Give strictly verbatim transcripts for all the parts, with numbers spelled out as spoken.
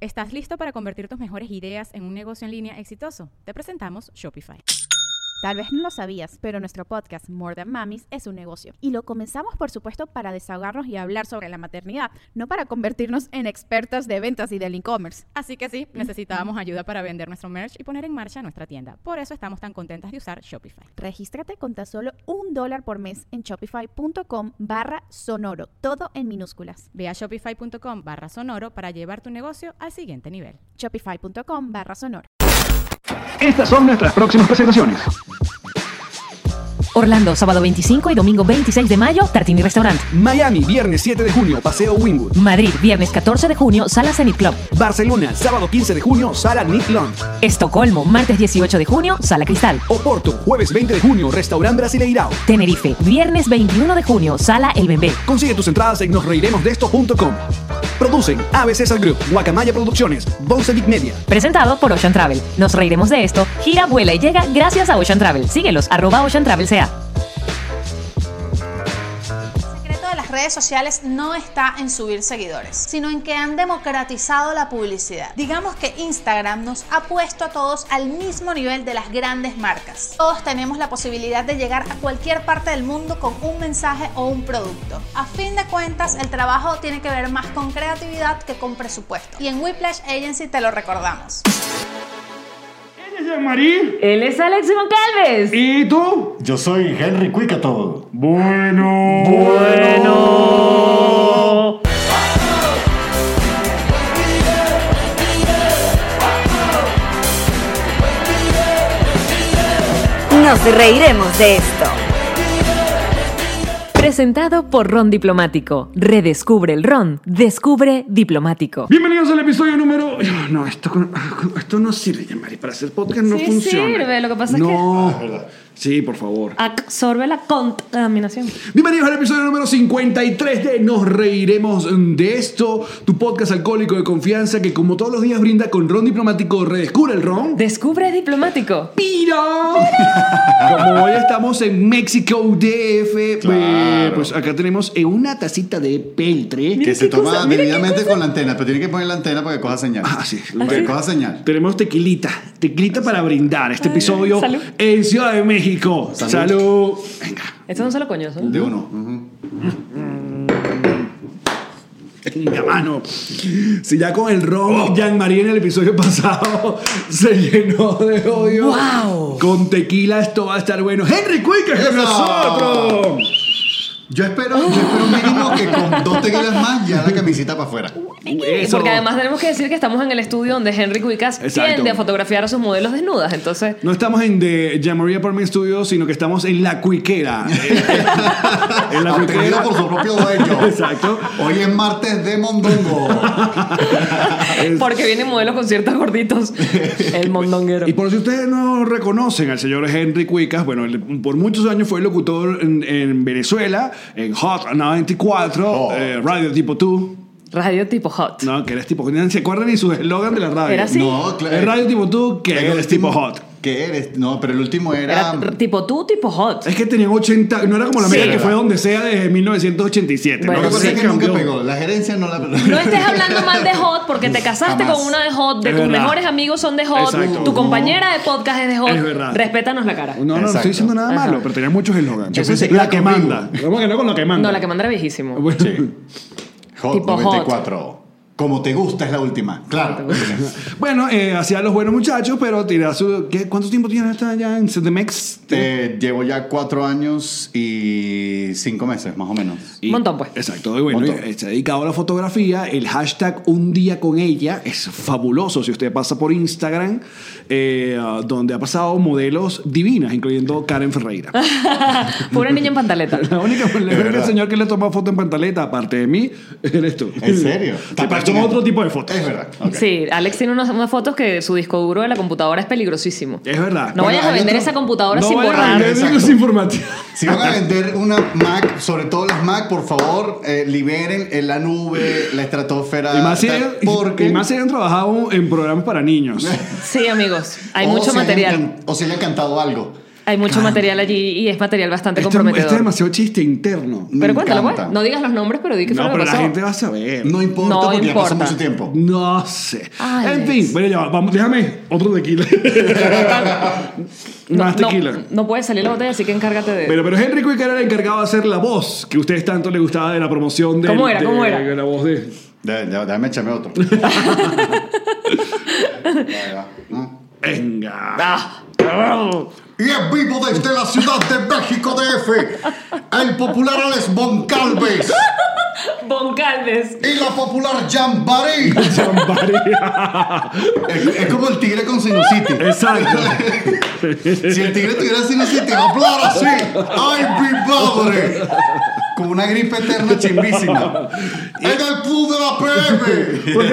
¿Estás listo para convertir tus mejores ideas en un negocio en línea exitoso? Te presentamos Shopify. Tal vez no lo sabías, pero nuestro podcast More Than Mamis es un negocio. Y lo comenzamos, por supuesto, para desahogarnos y hablar sobre la maternidad, no para convertirnos en expertas de ventas y del e-commerce. Así que sí, necesitábamos ayuda para vender nuestro merch y poner en marcha nuestra tienda. Por eso estamos tan contentas de usar Shopify. Regístrate con tan solo un dólar por mes en shopify.com barra sonoro, todo en minúsculas. Ve a shopify.com barra sonoro para llevar tu negocio al siguiente nivel. Shopify.com barra sonoro. Estas son nuestras próximas presentaciones. Orlando, sábado veinticinco y domingo veintiséis de mayo, Tartini Restaurant. Miami, viernes siete de junio, Paseo Wynwood. Madrid, viernes catorce de junio, Sala Zenith Club. Barcelona, sábado quince de junio, Sala Nick Lounge. Estocolmo, martes dieciocho de junio, Sala Cristal. Oporto, jueves veinte de junio, Restaurant Brasileirao. Tenerife, viernes veintiuno de junio, Sala El Bembé. Consigue tus entradas en nos reiremos de esto punto com. Producen A B C Sal Group, Guacamaya Producciones, Bonsevic Media. Presentado por Ocean Travel. Nos reiremos de esto, gira, vuela y llega gracias a Ocean Travel. Síguelos, arroba Ocean Travel C A. Las redes sociales no está en subir seguidores, sino en que han democratizado la publicidad. Digamos que Instagram nos ha puesto a todos al mismo nivel de las grandes marcas. Todos tenemos la posibilidad de llegar a cualquier parte del mundo con un mensaje o un producto. A fin de cuentas, el trabajo tiene que ver más con creatividad que con presupuesto. Y en Whiplash Agency te lo recordamos. ¿Ella es Jean-Marie? Él es Alex Goncalves. ¿Y tú? Yo soy Henry Cuicato. Bueno. Bueno. Nos reiremos de esto. Presentado por Ron Diplomático. Redescubre el Ron. Descubre Diplomático. Bienvenidos al episodio número... No, esto, esto no sirve, Jean-Marie. Para hacer podcast no Sí funciona. sirve, lo que pasa es no. que- No. Sí, por favor. Absorbe la contaminación. Bienvenidos al episodio número cincuenta y tres de Nos Reiremos de Esto, tu podcast alcohólico de confianza que como todos los días brinda con Ron Diplomático. Redescubre el Ron. Descubre Diplomático. ¡Piro! Como hoy estamos en México D F, Claro. eh, pues acá tenemos eh, una tacita de peltre. Que se toma debidamente con la antena, pero tiene que poner la antena para que coja señal. Ah, sí. Para que coja señal. Tenemos tequilita, tequilita para brindar este episodio salud. en Ciudad de México. Salud. Salud. Venga. Esto es un solo coñazo. De uno. Ujú. Venga, mano. Si ya con el ron Jean-Marie en el episodio pasado se llenó de odio. ¡Wow! Con tequila esto va a estar bueno. Henry Cuica con ¡Eso! nosotros. Yo espero, yo espero mínimo que con dos tequilas más ya la camisita para afuera. Eso. Porque además tenemos que decir que estamos en el estudio donde Henry Cuicas Exacto. tiende a fotografiar a sus modelos desnudas. Entonces, No estamos en The Jean-Marie Apartment Studio, sino que estamos en La Cuiquera. En La Atendido Cuiquera. por su propio dueño. Exacto. Hoy es martes de mondongo. porque viene modelo con ciertos gorditos. El mondonguero. Y por si ustedes no reconocen al señor Henry Cuicas, bueno, él por muchos años fue locutor en, en Venezuela, en Hot noventa y cuatro, Oh. eh, Radio Tipo Tú. Radio tipo hot. No, que eres tipo... ¿No se acuerdan ni su eslogan de la radio? ¿Era así? No, claro. Es Radio Tipo Tú, que El eres tipo último- hot. ¿Qué eres? No, pero el último era. Era tipo tú, tipo hot. Es que tenían ochenta... No era como la Sí. mía que fue donde sea de mil novecientos ochenta y siete. Bueno, Lo que ¿no? pasa es que nunca cambió. pegó. La gerencia no la. No estés hablando mal de hot porque te casaste Jamás. con una de hot, de Es tus verdad. mejores amigos son de hot, Exacto. tu compañera de podcast es de hot. Es verdad. Respétanos la cara. No, no, no Exacto. estoy diciendo nada Ajá. malo, pero tenía muchos eslogans. Yo pensé que la era que conmigo. manda. Vamos a no con la que manda. No, la que manda era viejísimo. Bueno. Hot Tipo hot. noventa y cuatro. Como te gusta es la última. Claro. Bueno, eh, hacía los buenos muchachos, pero tira su... ¿qué? ¿Cuánto tiempo tienes hasta ya en C D M X? Eh, llevo ya cuatro años y cinco meses, más o menos. Y- Un montón, pues. Exacto. Y bueno, Montón. eh, se ha dedicado a la fotografía. El hashtag Un Día Con Ella es fabuloso. Si usted pasa por Instagram, eh, donde ha pasado modelos divinas, incluyendo Karen Ferreira. Pura niña en pantaleta. La única, el único verdad. señor que le toma foto en pantaleta, aparte de mí, eres tú. ¿En serio? Sí, pero toma otro tipo de fotos. Es verdad. ok. Sí, Alex tiene unas, unas fotos que su disco duro de la computadora es peligrosísimo. Es verdad. No Bueno, vayas a hay vender otro- esa computadora No sin vayan a borrar. vender Exacto. libros informativos. Si van a vender una Mac, sobre todo las Mac, por favor, eh, liberen en la nube, la estratosfera. Y más, si tal, hayan, porque y más si hayan trabajado en programas para niños. Sí, amigos, hay o mucho si hayan material. can- o si hayan cantado algo. Hay mucho Caramba. material allí y es material bastante Esto, comprometedor. esto es demasiado chiste interno. Me Pero cuéntalo, pues. encanta. No digas los nombres, pero di que fue No, lo que pero la pasó. gente va a saber. No importa No porque ya pasó importa. mucho tiempo. No sé. Alex. En fin, bueno, ya va, vamos, déjame otro tequila. No, Más no, tequila. no puede salir la botella, así que encárgate de... Pero, pero Henry Quick era el encargado de hacer la voz que a ustedes tanto les gustaba de la promoción de. ¿Cómo era? ¿Cómo era? La voz de. De- de- Déjame echarme otro. Ahí va. ¿No? Venga. Ah. Y es vivo desde la Ciudad de México D F, el popular Alex Goncalves Bon Calves. y la popular Jambaré. Chambaría. Es, es como el tigre con sinusitis. Exacto. Si el tigre tuviera sinusitis, hablar así. ¡Ay, mi padre! Con una gripe eterna chimbísima. ¡En el club de la P M!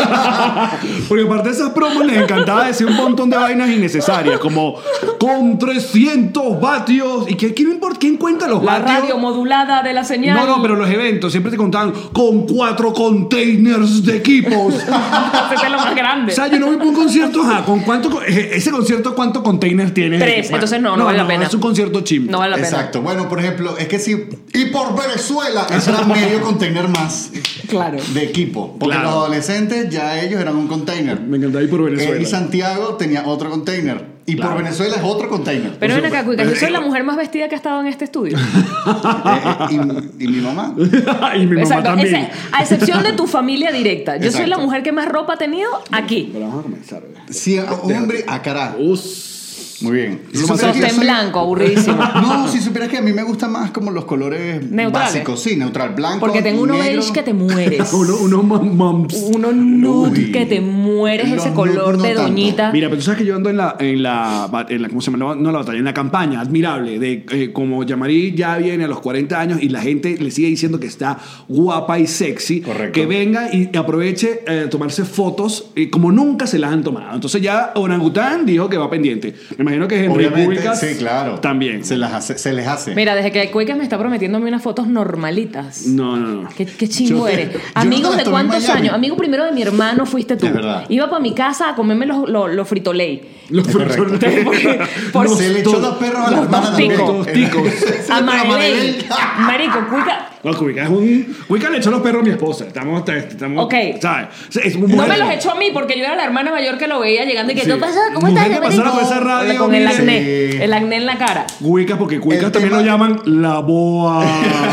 Porque aparte de esas promos les encantaba decir un montón de vainas innecesarias, como con trescientos vatios. ¿Y qué, quién, importa? ¿Quién cuenta los La vatios? radio modulada de la señal. No, no, pero los eventos siempre te contaban con cuatro containers de equipos. Ese es lo más grande. O sea, yo no voy para un concierto, ajá, ¿con cuánto, co- eh, ese concierto cuántos containers tiene? Tres, entonces no, no vale la pena. Es un concierto chimbo. No vale la pena. Exacto. Bueno, por ejemplo, es que si. Y por Venezuela, eso era medio container más Claro. de equipo. Porque Claro. los adolescentes ya ellos eran un container. Me encantaba ir por Venezuela. Él y Santiago tenía otro container. Y Claro. por Venezuela es otro container. Pero ven Por acá, supuesto. Cuica, yo soy la mujer más vestida que ha estado en este estudio. Eh, eh, y, y mi mamá. y mi mamá Exacto. también. Ese- a excepción de tu familia directa. Yo soy Exacto. la mujer que más ropa ha tenido aquí. Pero vamos a comenzar. ¿verdad? Sí, un hombre a cara. Us. Muy bien. Si Lo más supieras que yo Sostén soy- blanco, aburridísimo. No, si supieras que a mí me gustan más como los colores Neutrales. básicos. Sí, neutral, blanco. Porque tengo uno negro. beige que te mueres. Uno, uno mom- moms. Uno nude Uy. que te mueres, Los ese nude color no de tanto. doñita. Mira, pero tú sabes que yo ando en la, en la, en la ¿cómo se llama? No la batalla, en la campaña admirable de eh, como Yamari ya viene a los cuarenta años y la gente le sigue diciendo que está guapa y sexy. Correcto. Que venga y aproveche eh, tomarse fotos eh, como nunca se las han tomado. Entonces ya Orangután dijo que va pendiente. Me imagino que Henry Obviamente, Cuicas sí, claro. también. Se, las hace, se les hace. Mira, desde que Cuicas me está prometiendo a mí unas fotos normalitas. No, no, no. Qué, qué chingo Yo- eres. yo no te Amigos las de tomé en cuántos Miami. años. Amigo primero de mi hermano fuiste tú. Es verdad. Iba para mi casa a comerme los, los, los fritoley. Los correcto. por- Por- se le echó los perros a la los hermana también. tosticos. Tosticos. Se A le echó a Marilyn. Marilyn. Marico, Cuica. No, Cuica es un. Cuica le echó los perros a mi esposa. Estamos. estamos Ok. ¿Sabes? Es un No mujer- me los echó a mí porque yo era la hermana mayor que lo veía llegando y que Sí. ¿qué pasa? ¿Cómo Mujer estás? que pasara por marico? esa radio, Con el mire. acné. Sí. El acné en la cara. Cuicas, porque Cuicas El también tema- lo llaman la boa.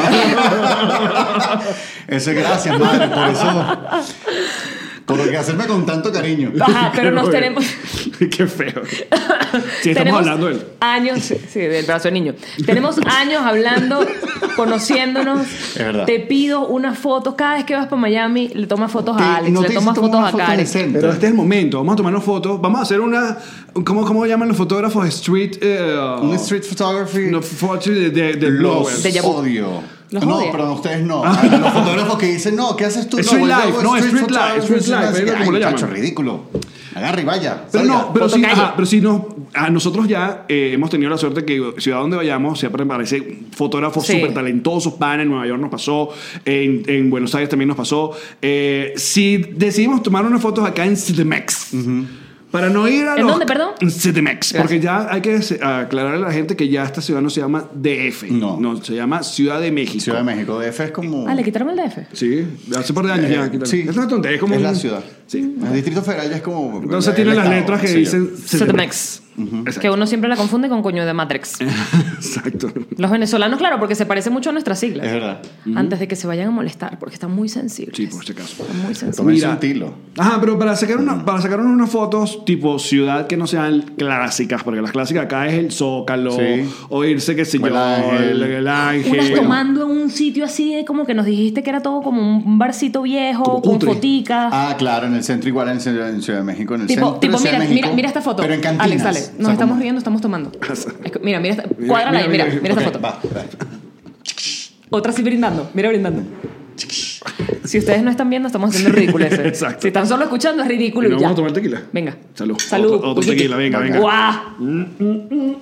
Eso es gracias, madre, por eso. Por hacerme con tanto cariño. Ajá, pero nos tenemos. Qué feo. Sí, estamos tenemos hablando de él. años, sí, del brazo de niño. Tenemos años hablando, conociéndonos. Es verdad. Te pido unas fotos. Cada vez que vas para Miami, le tomas fotos Te- a Alex, no le te tomas hice tomar fotos una a foto Karen. decente. Pero este es el momento. Vamos a tomarnos fotos. Vamos a hacer una. ¿Cómo, cómo llaman los fotógrafos? Street. eh, Un street photography. No, foto de, de, de los bloggers. De Yabu. odio. ¿Los no, odia? pero ustedes no. A los fotógrafos que dicen, no, ¿qué haces tú? Street no, yo life, hago no, street photography, life, street life, así, es como ay, le llaman. muchacho, ridículo. Agarra y vaya. Pero salga. no, pero sí, Fotocalle. ajá, pero sí no, a nosotros ya eh, hemos tenido la suerte que ciudad donde vayamos siempre aparece fotógrafos Sí. súper talentosos, pan en Nueva York nos pasó, en, en Buenos Aires también nos pasó. Eh, si decidimos tomar unas fotos acá en C D M X, para no ir a ¿En los- dónde, perdón? En C D M X, Gracias. porque ya hay que se- aclararle a la gente que ya esta ciudad no se llama D F, No. se llama Ciudad de México. Ciudad de México, D F es como. Ah, le quitaron el D F. Sí, hace un par de años Eh, ya. quitaron. sí. Es una tontería, es como Es la un- ciudad. Sí. El Distrito Federal ya es como. Entonces el tienen las estado, letras que qué sé yo. dicen C D M X. Exacto. Que uno siempre la confunde con coño de Matrix. Exacto. Los venezolanos, claro, porque se parece mucho a nuestras siglas. Es verdad. Antes de que se vayan a molestar, porque están muy sensibles. Sí, por si acaso. Están muy sensibles. Tómense Mira. un tilo. Ajá, pero para sacar una, para sacarnos unas fotos tipo ciudad que no sean clásicas, porque las clásicas acá es el Zócalo, Sí. o irse, qué sé O el yo, Ángel. el, el Ángel. Unas Bueno, tomando en un sitio así, de como que nos dijiste que era todo como un barcito viejo, Como con cutre. foticas. Ah, claro, en el centro igual, en, Ciudad- en Ciudad de México, en el tipo, centro tipo de Ciudad mira, de México. mira, mira esta foto. Pero en cantinas. Alex, dale. O Nos sea, estamos como- riendo, estamos tomando. Escu- Mira, mira, esta, Mira, cuádrala ahí, mira, mira, mira, mira esta Ok, foto. va, va. Otra así brindando, mira brindando. Si ustedes no están viendo, estamos haciendo ridiculeces. Exacto. Si están solo escuchando, es ridículo y ¿no ya. vamos a tomar tequila? Venga. Salud. Salud. Otro, otro tequila, venga, venga. ¡Guau!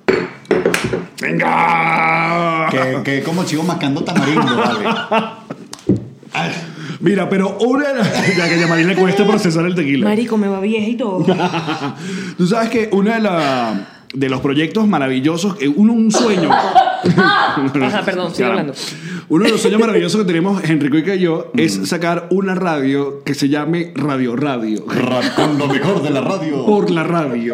¡Venga! Que, que como chivo mascando tamarindo, vale. Ay, Mira, pero una de las... Ya que a Yamari le cuesta procesar el tequila. Marico, me va vieja y todo. Tú sabes que una de las... de los proyectos maravillosos, eh, uno un sueño. Ajá, perdón, sigue hablando. Uno de los sueños maravillosos que tenemos Enrique y yo es sacar una radio que se llame Radio Radio. Ra- Con lo mejor de la radio. Por la radio.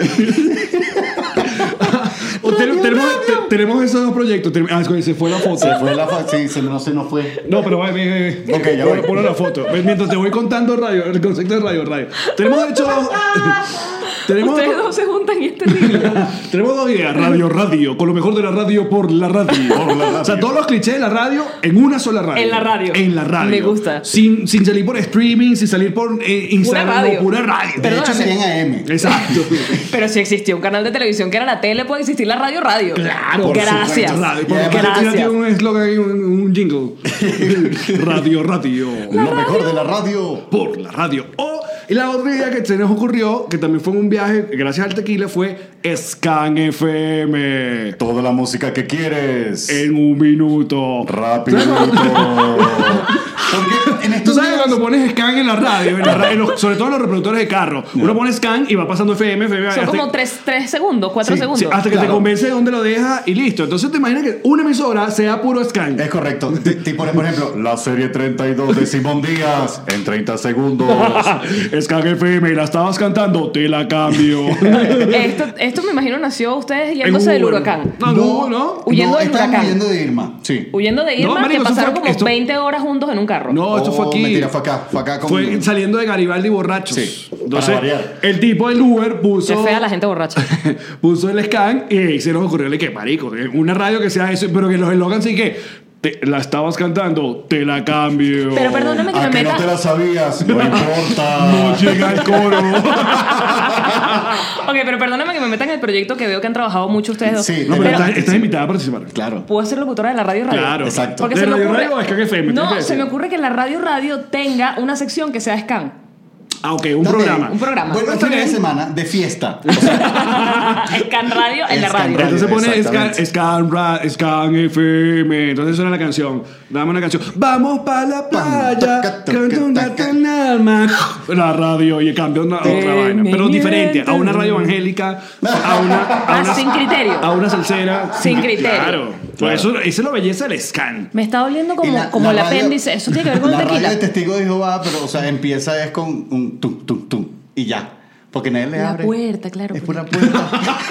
O ten- tenemos, te- tenemos esos dos proyectos. Ten- Ah, se fue la foto. Se fue la fa- sí, se, no se nos fue. No, pero va, ve, ve, ve. Ok, ya Pon- voy. ponle la foto. Ve, mientras te voy contando radio, el concepto de radio, radio. Tenemos de hecho dos. tenemos, Ustedes dos se juntan y es terrible. tenemos dos ideas. Radio, radio. Con lo mejor de la radio por la radio. Por la radio. O sea, todos los clichés de la radio en una sola radio. En la radio. En la radio. Me gusta. Sin, sin salir por streaming, sin salir por eh, Instagram. radio. No, pura radio. De hecho, Perdóname. serían A M. Exacto. Pero si existía un canal de televisión que era la tele, puede existir la radio radio. Claro, por Gracias. supuesto, radio. Y Porque además ya Gracias. tiene un eslogan y un, un jingle. Radio, radio. Lo mejor de la radio. Por la radio. O, y la otra idea que se nos ocurrió, que también fue en un viaje, gracias al tequila, fue Scan F M. Toda la música que quieres. En un minuto. Rapidito. Porque en Tú estos sabes días... cuando pones Scan en la radio, en la ra- en los- sobre todo en los reproductores de carro, uno pone Scan y va pasando F M, F M. Son hasta- como tres, tres segundos, cuatro Sí, segundos. sí, hasta que te Claro. convence de dónde lo deja y listo. Entonces te imaginas que una emisora sea puro Scan. Es correcto. Ti- ti- Por por ejemplo, la serie treinta y dos de Simón Díaz en treinta segundos. Scan F M, la estabas cantando, te la cambio. Esto, esto me imagino nació ustedes yéndose del Uber. huracán. No, no, no. Huyendo del estábamos huracán. huyendo de Irma. Sí. Huyendo de No, Irma, marico, que eso pasaron fue- como esto- veinte horas juntos en un carro. No, esto fue Oh, aquí. mentira, fue acá. Fue acá con... Fue saliendo de Garibaldi borrachos. Sí, Entonces, para variar. el tipo del Uber puso. Qué fea la gente borracha. puso el Scan y ahí se nos ocurrió que, marico, una radio que sea eso, pero que los eslogans sí que. Te, la estabas cantando, te la cambio. Pero perdóname que ¿A me que no meta. te la sabías? No importa. No llega el coro. Ok, pero perdóname que me meta en el proyecto que veo que han trabajado mucho ustedes dos. Sí, No, pero, Pero- estás, estás invitada a participar. Claro. ¿Puedo ser locutora de la radio radio? Claro. Exacto. Porque ¿De se me Radio ocurre... Radio o Scan F M? No, Tienes que se me decir. ocurre que la radio radio tenga una sección que sea Scan. Ah, ok, un También. programa. Un programa. Vuelve este fin de semana de fiesta. O sea, Scan radio en la Scan radio. radio. Entonces pone Scan, Exactamente. Scan, Ra- Scan F M. Entonces suena la canción. Dame una canción. Vamos para la playa. taca, taca, Canta taca. con alma. La radio y cambia una otra vaina. Pero diferente. A una radio evangélica. A una. A Ah, una sin criterio. A una salsera. Sin criterio. Claro. Por eso, esa es la belleza del Scan. Me está oliendo y como, la- como la el radio- apéndice. Eso tiene que ver con la el radio tequila. de Testigo de Jehová, pero, o sea, empieza es con un tum, tum, tum. Y ya. Porque nadie le La abre. puerta, claro. Es pura puerta.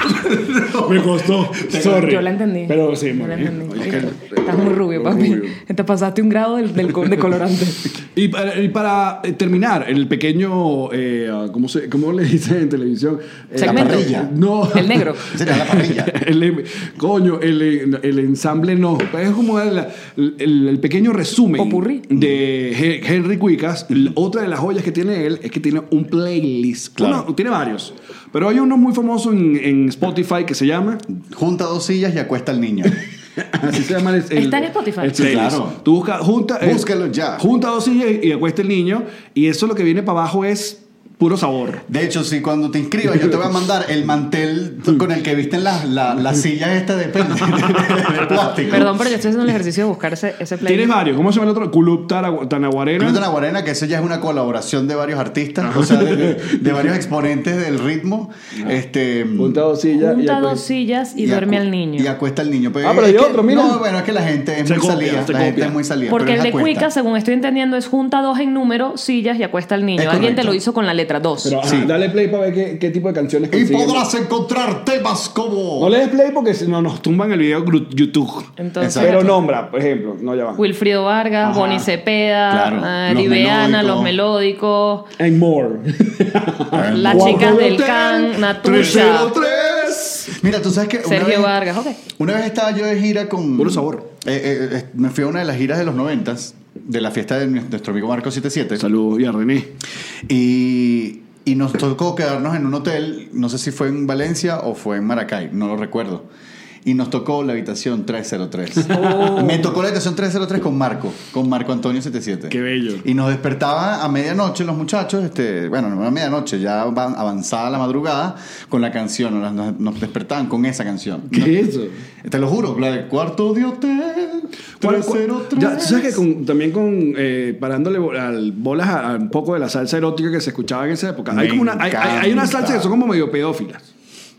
Me costó. Sorry. Yo la entendí. Pero sí, Yo muy la bien. entendí. Oye, que- Estás muy rubio, papi. Rubio. Te pasaste un grado del, del co- de colorante. Y para, y para, eh, terminar, el pequeño, eh, ¿cómo, se, ¿cómo le dicen en televisión? Eh, Segmento. La parrilla. No. El negro. Sería la parrilla. el, coño, el, el ensamble no. Es como el, el, el pequeño resumen Popurrí. de He- Henry Cuicas. Otra de las joyas que tiene él es que tiene un playlist. Claro. Uno- tiene varios. Pero hay uno muy famoso en, en Spotify que se llama... Junta dos sillas y acuesta al niño. Así se llama el, el- ¿Está en Spotify? el Sí, playlist. claro. Tú buscas, junta, eh, Búscalo ya. junta dos sillas y, y acuesta el niño. Y eso lo que viene para abajo es puro sabor. De hecho, si cuando te inscribas, yo te voy a mandar el mantel con el que visten las la, la sillas esta de, de, de, de plástico. Perdón, pero yo estoy haciendo el ejercicio de buscar ese, ese Tienes playlist. varios. ¿Cómo se llama el otro? Club Tara- Tanaguarena. Club de Naguarena, que eso ya es una colaboración de varios artistas, o sea, de, de- de varios exponentes del ritmo. Este, Junta dos sillas. Junta y dos acuesta. sillas y, y duerme acu- al niño. Y acuesta al niño. Ah, pero hay es que- otro, mira. No, bueno, es que la gente es Se muy copia, salida. se La gente copia. es muy salida. Porque pero el es de acuesta. Cuica, según estoy entendiendo, es junta dos en número, sillas y acuesta al niño. Es Alguien te correcto. lo hizo con la letra dos. Pero, ajá, Sí. dale play para ver qué, qué tipo de canciones Y consiguen. podrás encontrar temas como... No le des play porque si no nos tumban el video gru- YouTube. Entonces, Exacto. Pero nombra, por ejemplo. No, ya va. Wilfrido Vargas, Ajá. Bonnie Cepeda, Claro. ah, Los Libeana, Los Melódicos. Melódicos, And more. Las Cuatro chicas de del hotel, Can, Natucha, tres cero tres. Mira, tú sabes que una Sergio vez, Vargas. Ok. una vez estaba yo de gira con... Puro sabor. Eh, eh, eh, me fui a una de las giras de los noventas, de la fiesta de nuestro amigo Marco setenta y siete. Saludos y a René. Y, y nos tocó quedarnos en un hotel, no sé si fue en Valencia o fue en Maracay, no lo recuerdo. Y nos tocó la habitación trescientos tres. Me tocó la habitación trescientos tres con Marco, con Marco Antonio setenta y siete. Qué bello. Y nos despertaba a medianoche los muchachos, este, bueno, no a medianoche, ya van- avanzada la madrugada, con la canción, nos, nos- nos despertaban con esa canción. ¿Qué No- es eso? Te lo juro, la del cuarto de hotel ¿Cuál- cuál- trescientos tres. Ya, ¿tú sabes que con- también con eh, parándole bo- al- bolas a, a un poco de la salsa erótica que se escuchaba en esa época? Hay Me como una hay, hay- hay una encanta. salsa que son como medio pedófilas.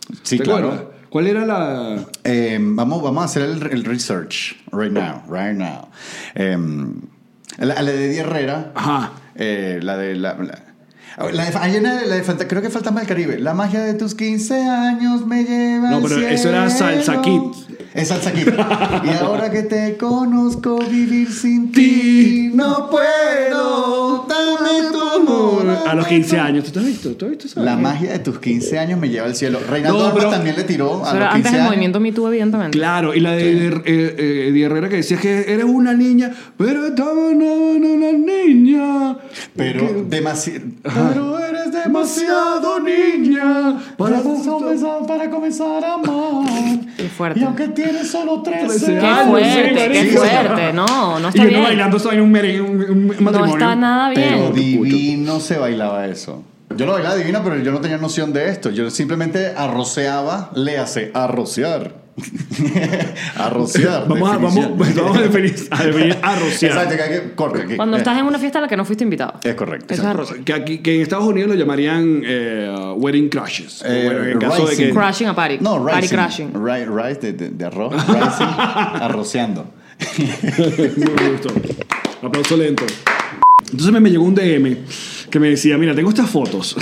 Sí, ¿Te claro. acuerdas? ¿Cuál era la...? Eh, vamos, vamos a hacer el, el research right now, right now. Eh, la, la de Eddie Herrera. Ajá. Eh, la de... La, la, la de, hay una de- la de Fanta- creo que Fantasma del Caribe. La magia de tus quince años me lleva No, al pero eso era cielo. Salsa Kid. Es Salsa Kid. Y ahora que te conozco, vivir sin ti no puedo. Dame tu amor. A los quince años. ¿Tú te has visto? ¿Tú has visto eso? La magia de tus quince años me lleva al cielo. Reinaldo No, Armas pero- también le tiró a Pero los antes quince del años. movimiento Me Too, evidentemente. Claro, y la de, de, eh, eh, Eddie Herrera que decía que eres una niña, pero estaba una, una niña. Pero demasiado. Pero eres demasiado niña para comenzar, para comenzar a amar. Qué fuerte. Y aunque tienes solo trece trece Qué años, fuerte, sí, qué sí. fuerte. No, no Y está uno bien. bailando eso en un, merengue, un, un matrimonio. No está nada Pero bien. divino se bailaba eso. Yo lo bailaba divino, pero yo no tenía noción de esto. Yo simplemente arroceaba, léase, arrocear. Arrocear. Vamos a, vamos, definición. vamos a definir, a definir a rociar. Exacto, que hay que corte aquí. Cuando Eh, estás en una fiesta a la que no fuiste invitado. Es correcto. Eso es arroz. Que, aquí, que en Estados Unidos lo llamarían eh, wedding crushes. Eh, bueno, en el caso de rising. que... Crashing a party. No, Party rising. crashing. Ri- Rice de, de, de arroz. Rising, arroceando. Me gustó. Aplauso lento. Entonces me, me llegó un D M que me decía, mira, tengo estas fotos.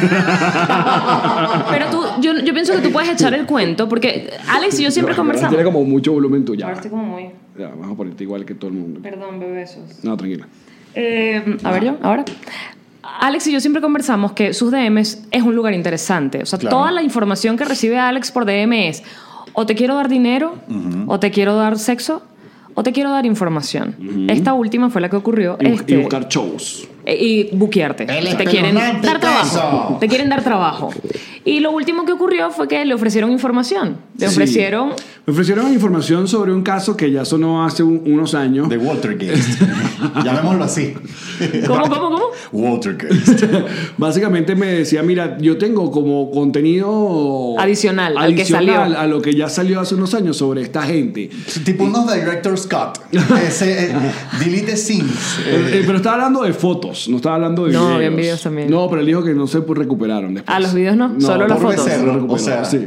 Pero tú, yo, yo pienso que tú puedes echar el cuento porque Alex y yo siempre conversamos. Tiene como mucho volumen tú ya. Ahora estoy como muy... Ya, vamos a ponerte igual que todo el mundo. Perdón, bebesos. No, tranquila. Eh, a ver yo, ahora. Alex y yo siempre conversamos que sus D Ms es un lugar interesante. O sea, Claro. toda la información que recibe Alex por D M es o te quiero dar dinero, o te quiero dar sexo, o te quiero dar información. Esta última fue la que ocurrió. Y, este, y buscar shows. eh, y buquearte. El Te quieren espeluznante dar trabajo. queso. Te quieren dar trabajo. Y lo último que ocurrió fue que le ofrecieron información. Le Sí. ofrecieron... Me ofrecieron información sobre un caso que ya sonó hace un- unos años. De Watergate. Llamémoslo así. ¿Cómo, cómo, cómo? Watergate. Básicamente me decía, mira, yo tengo como contenido Adicional al que adicional salió. a lo que ya salió hace unos años sobre esta gente. Tipo unos Director's Cut. Ese, eh, delete scenes. Eh, eh, pero estaba hablando de fotos, no estaba hablando de No, videos. habían videos también. No, pero él dijo que no se pues, recuperaron después. Ah, los videos no, solo las por fotos. becerro, Se recuperaron, o sea. sí.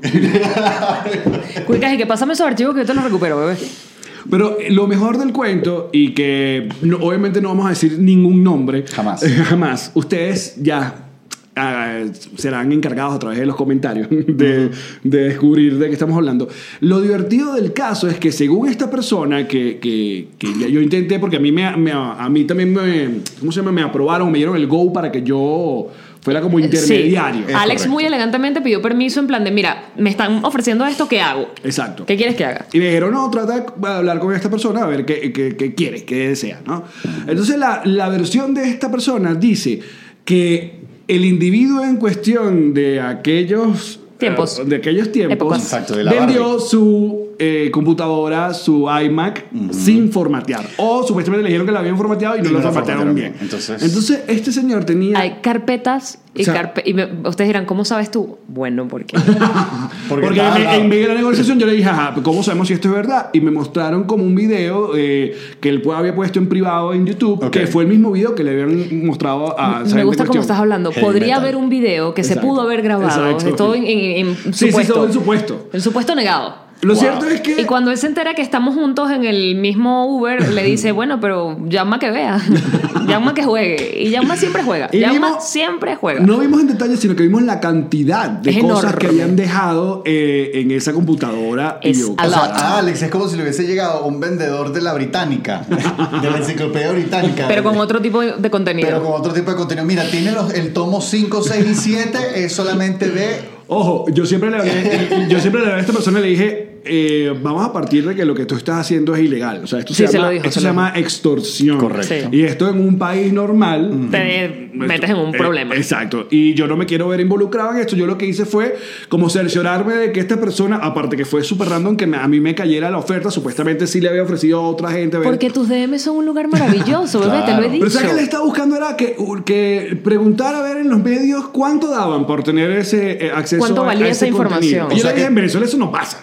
Cuicas, y que pásame esos archivos que yo te los recupero, bebé. Pero eh, lo mejor del cuento, y que no- obviamente no vamos a decir ningún nombre. Jamás. Jamás. Ustedes ya ah, serán encargados a través de los comentarios de, de descubrir de qué estamos hablando. Lo divertido del caso es que según esta persona que, que, que ya yo intenté, porque a mí, me, me- a mí también me, ¿cómo se llama? Me aprobaron, me dieron el go para que yo fuera como intermediario. Sí. Alex muy elegantemente pidió permiso en plan de, mira, me están ofreciendo esto, ¿qué hago? Exacto. ¿Qué quieres que haga? Y me dijeron, no, trata de hablar con esta persona a ver qué, qué- qué quiere, qué desea, ¿no? Entonces la, la versión de esta persona dice que el individuo en cuestión de aquellos Tiempos. eh, de aquellos tiempos Épocas. Exacto, de la vendió Barbie. su eh, computadora, su iMac sin formatear, o supuestamente le dijeron que la habían formateado y no Y lo no la formatearon formatearon bien. bien. Entonces- Entonces este señor tenía Hay carpetas y, O sea- carpe- y me- ustedes dirán, ¿cómo sabes tú? Bueno, porque... Porque, estaba en, al lado. en medio de la negociación yo le dije, ajá, ¿cómo sabemos si esto es verdad? Y me mostraron como un video eh, que él había puesto en privado en YouTube, Ok. que fue el mismo video que le habían mostrado a esa Me gente gusta en cómo cuestión. estás hablando. Heavy Podría metal. haber un video que se Exacto. pudo haber grabado. Exacto. Es todo en, en- en Sí, sí, supuesto. todo en supuesto. El supuesto negado. Lo Wow. cierto es que... Y cuando él se entera que estamos juntos en el mismo Uber, le dice, bueno, pero llama que vea. Llama que juegue. Y llama siempre juega. Y Llama vimos- siempre juega. No vimos en detalle, sino que vimos la cantidad de Es cosas enorme. que habían dejado eh, en esa computadora. Es y yo, a O sea, lot. a Alex es como si le hubiese llegado un vendedor de la británica, de la enciclopedia británica. Pero con otro tipo de contenido. Pero con otro tipo de contenido. Mira, tiene los, el tomo cinco, seis y siete, es solamente de... Ojo, yo siempre le hablé, yo siempre le hablé a esta persona y le dije, eh, vamos a partir de que lo que tú estás haciendo es ilegal. O sea, esto Sí, se, se llama, lo dijo, esto se se lo llama extorsión. Correcto. Sí. Y esto en un país normal... Te metes en un Eh, problema. exacto. Y yo no me quiero ver involucrado en esto. Yo lo que hice fue como cerciorarme de que esta persona, aparte que fue súper random, que me- a mí me cayera la oferta, supuestamente sí le había ofrecido a otra gente. a ver. Porque tus D M son un lugar maravilloso, bebé, te lo he Claro. dicho. Pero ¿sabes qué le estaba buscando? Era que, que preguntar a ver en los medios cuánto daban por tener ese eh, acceso ¿Cuánto a, valía a ese esa contenido. información? Y yo O sea le dije, que- en Venezuela eso no pasa. O sea que tú eras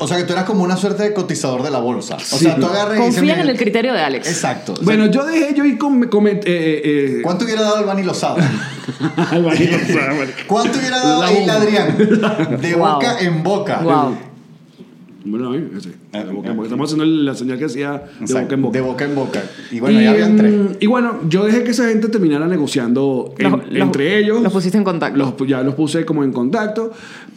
como una suerte de cotizador de la bolsa. O Sí. sea, tú agarras y dices, Confían mira, en el criterio de Alex. Exacto. O sea, Bueno, yo dejé, yo y com, coment- eh, eh, ¿cuánto hubiera dado el Bani Lozada? al baño, o sea, bueno. ¿Cuánto hubiera dado La el bomba. Adrián? De Wow. boca en boca. Wow. Bueno, ahí, sí. Ah, De boca en ok. boca. Estamos haciendo la señal que hacía de Exacto, boca en boca. De boca en boca. Y bueno, y, ya habían tres. mm, y bueno, yo dejé que esa gente terminara negociando en- Los- los- entre ellos. los pusiste en contacto. Los, ya los puse como en contacto.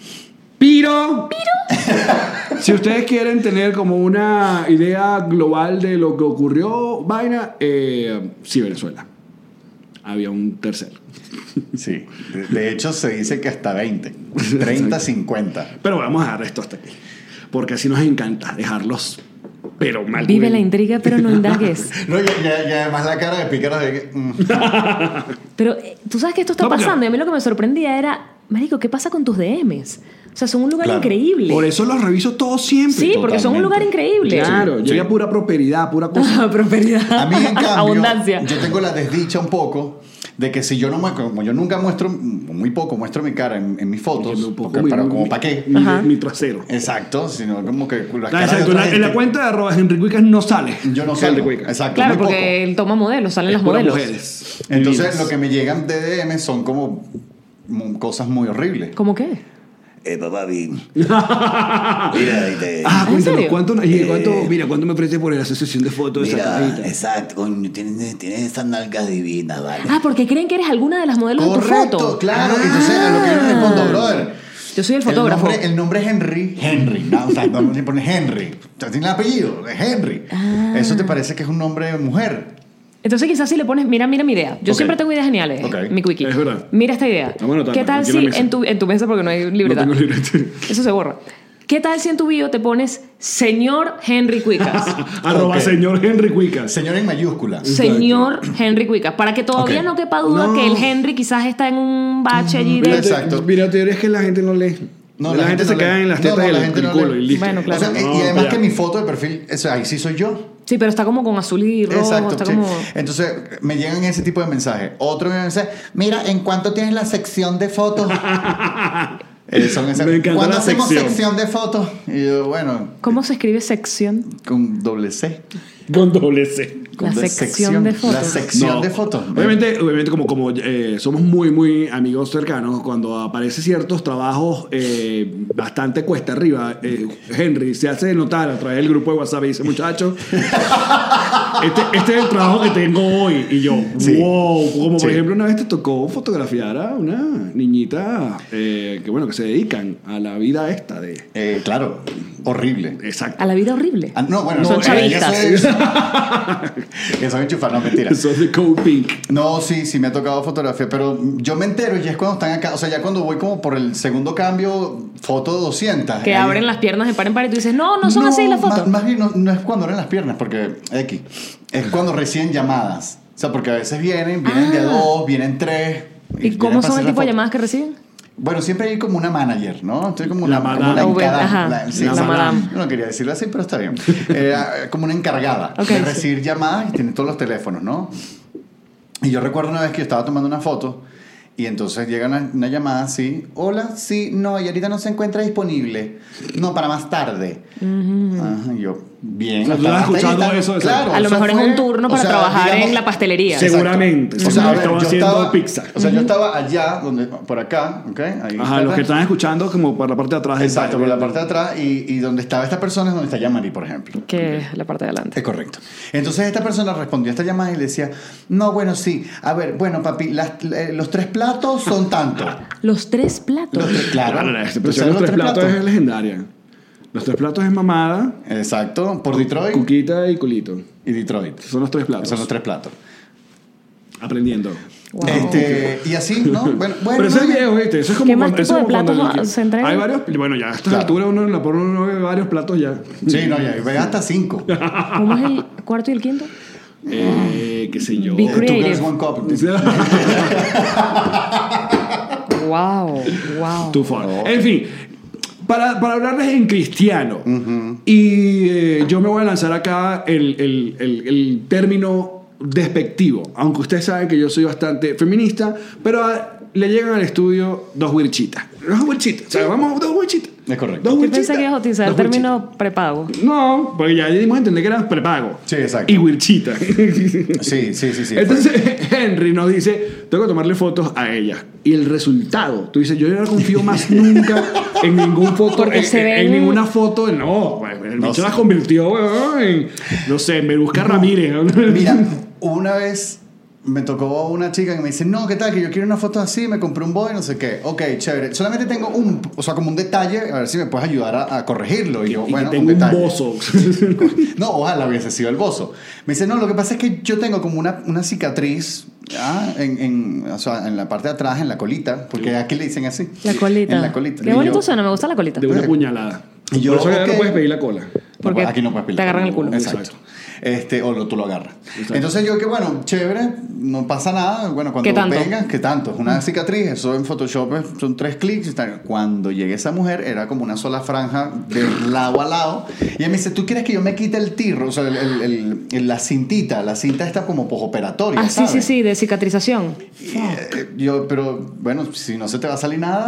Pero, si ustedes quieren tener como una idea global de lo que ocurrió, vaina, eh, sí, Venezuela. Había un tercero. Sí. De, de hecho, se dice que hasta veinte. treinta, cincuenta. Pero vamos a dejar esto hasta aquí. Porque así nos encanta dejarlos, pero mal. Vive bien. la intriga, pero no indagues. No, y, y- y además la cara de pícaro de que... mm. Pero eh, tú sabes que esto está No, porque- pasando y a mí lo que me sorprendía era, marico, ¿qué pasa con tus D Ms? O sea, son un lugar Claro. increíble. Por eso los reviso todos siempre. Sí, porque son un Totalmente. lugar increíble. Claro, Sí. llega pura prosperidad, pura cosa. Prosperidad. A mí, en cambio, Abundancia. yo tengo la desdicha un poco de que si yo no muestro, como yo nunca muestro, muy poco muestro mi cara en, en mis fotos, Un poco porque mi- para, mi- como para qué. Mi, Ajá. mi trasero. Exacto, sino como que la Ah, cara de exacto, otra en, la, en la gente. cuenta de arroba Henry Cuicas no sale. Yo no Henry salgo. Cuicas. Exacto, Claro, muy porque poco. él toma modelos, salen Es las puras modelos. mujeres. Entonces, divinas. lo que me llegan de D M son como mm, cosas muy horribles. ¿Cómo qué? Eh, papá, vi. Mira, y te- Ah, ¿En cuéntanos, serio? ¿cuánto, y cuánto, Eh, mira, ¿cuánto me ofrece por la sesión de fotos de esa mira, cajita? exacto, coño, tienes, tienes esas nalgas divinas, vale. Ah, porque creen que eres alguna de las modelos de tu Correcto, foto. claro. Entonces, a lo que yo les respondo, brother. Yo soy el fotógrafo. El nombre, el nombre es Henry. Henry, no, o sea, no le pones Henry. O sea, tiene el apellido, es Henry. Ah. ¿Eso te parece que es un nombre de mujer? Entonces quizás si le pones, mira, mira mi idea. Yo Ok. siempre tengo ideas geniales, Ok. mi quickie. Es verdad. Mira esta idea. Vamos a anotarla, ¿Qué tal aquí en la si mesa. en tu, en tu mesa, porque no hay libreta? No tengo libreta. Eso se borra. ¿Qué tal si en tu bio te pones señor Henry Cuicas? Arroba Ok. señor Henry Cuicas. Señor en mayúsculas. Señor Henry Cuicas. Para que todavía Ok. no quepa duda No. que el Henry quizás está en un bache allí Mira, de... exacto. Mira, la teoría es que la gente no lee. No, la, gente, no se lee. queda en las No, tetas no, y la el, gente el no culo lee. y listo. Bueno, claro. O sea, y- No, y además ya. que mi foto de perfil, eso, ahí sí soy yo. Sí, pero está como con azul y rojo. Exacto. está sí. como... Entonces, me llegan ese tipo de mensajes. Otro me dice, mira, ¿en cuánto tienes la sección de fotos? Eh, son esas- Me encanta ¿Cuándo la hacemos sección. sección de fotos? Y yo, bueno, ¿Cómo se escribe sección? con doble C. Con doble C. Con La de sección de fotos. La sección No. de fotos. Obviamente, obviamente como, como eh, somos muy, muy amigos cercanos, cuando aparecen ciertos trabajos eh, bastante cuesta arriba, eh, Henry se hace notar a través del grupo de WhatsApp y dice, muchachos, este, este es el trabajo que tengo hoy. Y yo, Sí. wow. Como Sí. por ejemplo, una vez te tocó fotografiar a una niñita eh, que, bueno, que se dedican a la vida esta de... Eh, claro, horrible. Exacto. A la vida horrible. Ah, no, bueno, Son no, chavistas. Eso es, que son enchufados, no, mentira. Eso es de Code Pink. No, sí, sí me ha tocado fotografía, pero yo me entero y es cuando están acá, o sea, ya cuando voy como por el segundo cambio, foto doscientas. Que ahí- abren las piernas de par en par y tú dices, no, no son así las fotos. Más, más bien no, no es cuando abren las piernas, porque X, es cuando reciben llamadas. O sea, porque a veces vienen, vienen de a Ah. dos, vienen tres. ¿Y vienen cómo para son hacer el la tipo de foto. llamadas que reciben? Bueno, siempre hay como una manager, ¿no? Estoy como La una, madame. como la La V, encargada. ajá. La, sí, La sí. madame. Yo no quería decirlo así, pero está bien. Eh, como una encargada Ok, de sí. recibir llamadas y tiene todos los teléfonos, ¿no? Y yo recuerdo una vez que yo estaba tomando una foto y entonces llega una, una llamada así. Hola, sí, no, y ahorita no se encuentra disponible. No, para más tarde. Ajá, y yo, bien. O sea, tú hasta- estás hasta ahí escuchando está- eso, eso. Claro, A lo eso mejor es fue- un turno o para sea, trabajar digamos- en la pastelería. Exacto. Seguramente. O sea, a Estaba ver, yo haciendo estaba, pizza. O sea, yo estaba allá, donde, por acá, ¿ok? Ahí Ajá, está, los que están escuchando como por la parte de atrás. del Exacto, baile. por la parte de atrás y, y donde estaba esta persona es donde está Yamari, por ejemplo. Que es la parte de adelante. Es correcto. Entonces esta persona respondió a esta llamada y le decía, no, bueno, sí, a ver, bueno, papi, las- eh, los tres platos son tanto. Los tres platos. Los tres, claro. Claro, la ¿Tú expresión sabes los tres platos es legendaria. Los tres platos es mamada, Exacto, por Detroit cuquita y culito. y Detroit. Son los tres platos. Son los tres platos. Aprendiendo. Wow. Este, y así, ¿no? Bueno, bueno. Pero eso es no, viejo, ¿viste? Eso es como ¿Qué más cuando- tipo eso de es como platos cuando- se entregan? Hay varios. Bueno, ya a esta Claro. altura uno en la porno uno ve varios platos ya. Sí, no, ya, ve hasta cinco. ¿Cómo es el cuarto y el quinto? Eh, qué sé yo. Be Two creative. girls, one cup. Wow, wow. Too far. En fin, para, para hablarles en cristiano, y eh, yo me voy a lanzar acá el, el, el, el término despectivo, aunque ustedes saben que yo soy bastante feminista, pero ah, le llegan al estudio dos huirchitas. Dos huirchitas. O sea, vamos, dos huirchitas. Es correcto. Dos Yo huirchitas. pensé que ibas a utilizar el Dos término huirchitas. prepago. No, porque ya dimos a entender que eran prepago. Sí, exacto. Y huirchita. Sí, sí, sí, sí. Entonces Henry nos dice, tengo que tomarle fotos a ella. Y el resultado, tú dices, yo no confío más nunca en ningún foto, Porque en, se en- ven- en ninguna foto. No, bueno, el No bicho sé. las convirtió, weón, en, no sé, en Berusca Ramírez. ¿no? Mira, una vez me tocó una chica que me dice, no, ¿qué tal? Que yo quiero una foto así, me compré un body, no sé qué. Ok, chévere. Solamente tengo un, o sea, como un detalle, a ver si me puedes ayudar a, a corregirlo. Y yo, Y bueno, que tengo un detalle. bozo. No, ojalá hubiese sido el bozo. Me dice, no, lo que pasa es que yo tengo como una, una cicatriz ¿ya? En, en, o sea, en la parte de atrás, en la colita, porque aquí le dicen así. La colita. En la colita. Qué Y bonito yo- suena, me gusta la colita. De una puñalada. Y yo, Por eso ya ok. no puedes pedir la cola. Porque No, aquí no puedes pedir. te agarran el culo. Exacto. Exacto. Este, o lo, tú lo agarras. Exacto. Entonces yo que bueno, chévere, no pasa nada. Bueno, cuando ¿Qué tanto? venga, ¿qué tanto? Es una cicatriz, eso en Photoshop es- son tres clics. y tal. Cuando llegue esa mujer, era como una sola franja de lado a lado. Y ella me dice, ¿tú quieres que yo me quite el tirro? O sea, el, el- el- el- la cintita, la cinta está como posoperatoria. Ah, sí, sí, ¿sabes? sí, de cicatrización. Y, eh, yo, pero bueno, si no se te va a salir nada,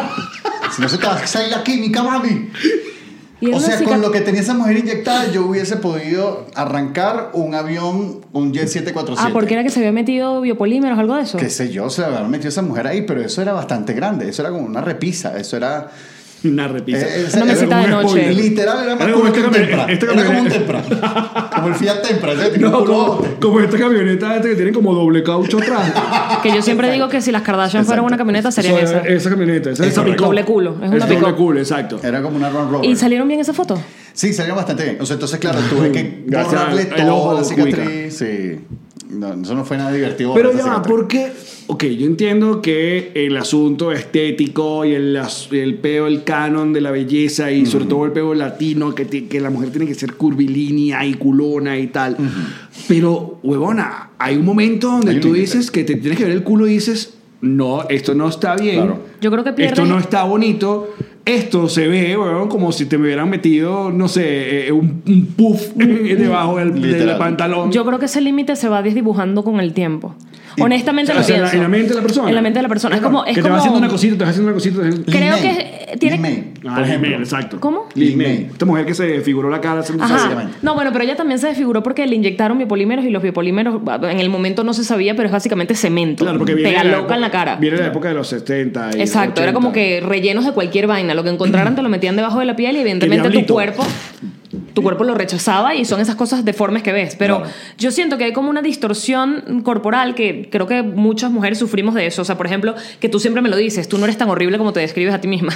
si no se te va a salir la química, mami. Y era O una sea, cicat- con lo que tenía esa mujer inyectada, yo hubiese podido arrancar un avión, un Jet siete cuatro siete. Ah, porque era que se había metido biopolímeros, algo de eso. Qué sé yo, se había metido esa mujer ahí, pero eso era bastante grande. Eso era como una repisa. Eso era. Una repisa. eh, ese- Una era mesita como de un noche. spoiler. Literal, era más Era culo como que un esta tempra. camioneta- esta Era como un camioneta- tempra. Como el Fiat Tempra. ese tiene No, un culo como, bote. como esta camioneta este que tiene como doble caucho atrás. Que yo siempre digo que si las Kardashian fueran Exacto. una camioneta serían Esa, esas. esa camioneta. Esa es Esa esa pick-up. doble culo, es una Es doble pick-up. culo, exacto. Era como una Run Rover. ¿Y salieron bien esas fotos? Sí, salió bastante bien. O sea, entonces, claro, tuve que Gracias borrarle al ojo toda la cuica. cicatriz. Sí. No, eso no fue nada divertido. Pero esa ya va, cicatriz. ¿por qué? Ok, yo entiendo que el asunto estético y el, as- el peo, el canon de la belleza y sobre todo el peo latino, que, ti- que la mujer tiene que ser curvilínea y culona y tal. Pero, huevona, hay un momento donde Hay un tú límite. dices que te tienes que ver el culo y dices, no, esto no está bien. Claro. Yo creo que pierdes- Esto no está bonito. Esto se ve, weón, como si te me hubieran metido, no sé, eh, un, un puff debajo del, del Literal. pantalón. Yo creo que ese límite se va desdibujando con el tiempo. Honestamente O lo sea, en la- pienso. en la mente de la persona. En la mente de la persona. Es como... Es que te como va haciendo una cosita, te va haciendo una cosita. te va haciendo- Creo Lin May. que tiene- Lin May, Ah, por Lin ejemplo. May, exacto. ¿Cómo? Lin Lin May. May. Esta mujer que se desfiguró la cara. haciendo- Ajá. Básicamente. No, bueno, pero ella también se desfiguró porque le inyectaron biopolímeros y los biopolímeros en el momento no se sabía, pero es básicamente cemento. Claro, porque viene Pega de la loca época- en la cara. Viene de la época de los setenta. y Exacto, era ochenta. como que rellenos de cualquier vaina. Lo que encontraran te lo metían debajo de la piel y evidentemente tu diablito. cuerpo, tu cuerpo lo rechazaba y son esas cosas deformes que ves. Pero Claro. yo siento que hay como una distorsión corporal que creo que muchas mujeres sufrimos de eso. O sea, por ejemplo, que tú siempre me lo dices, tú no eres tan horrible como te describes a ti misma.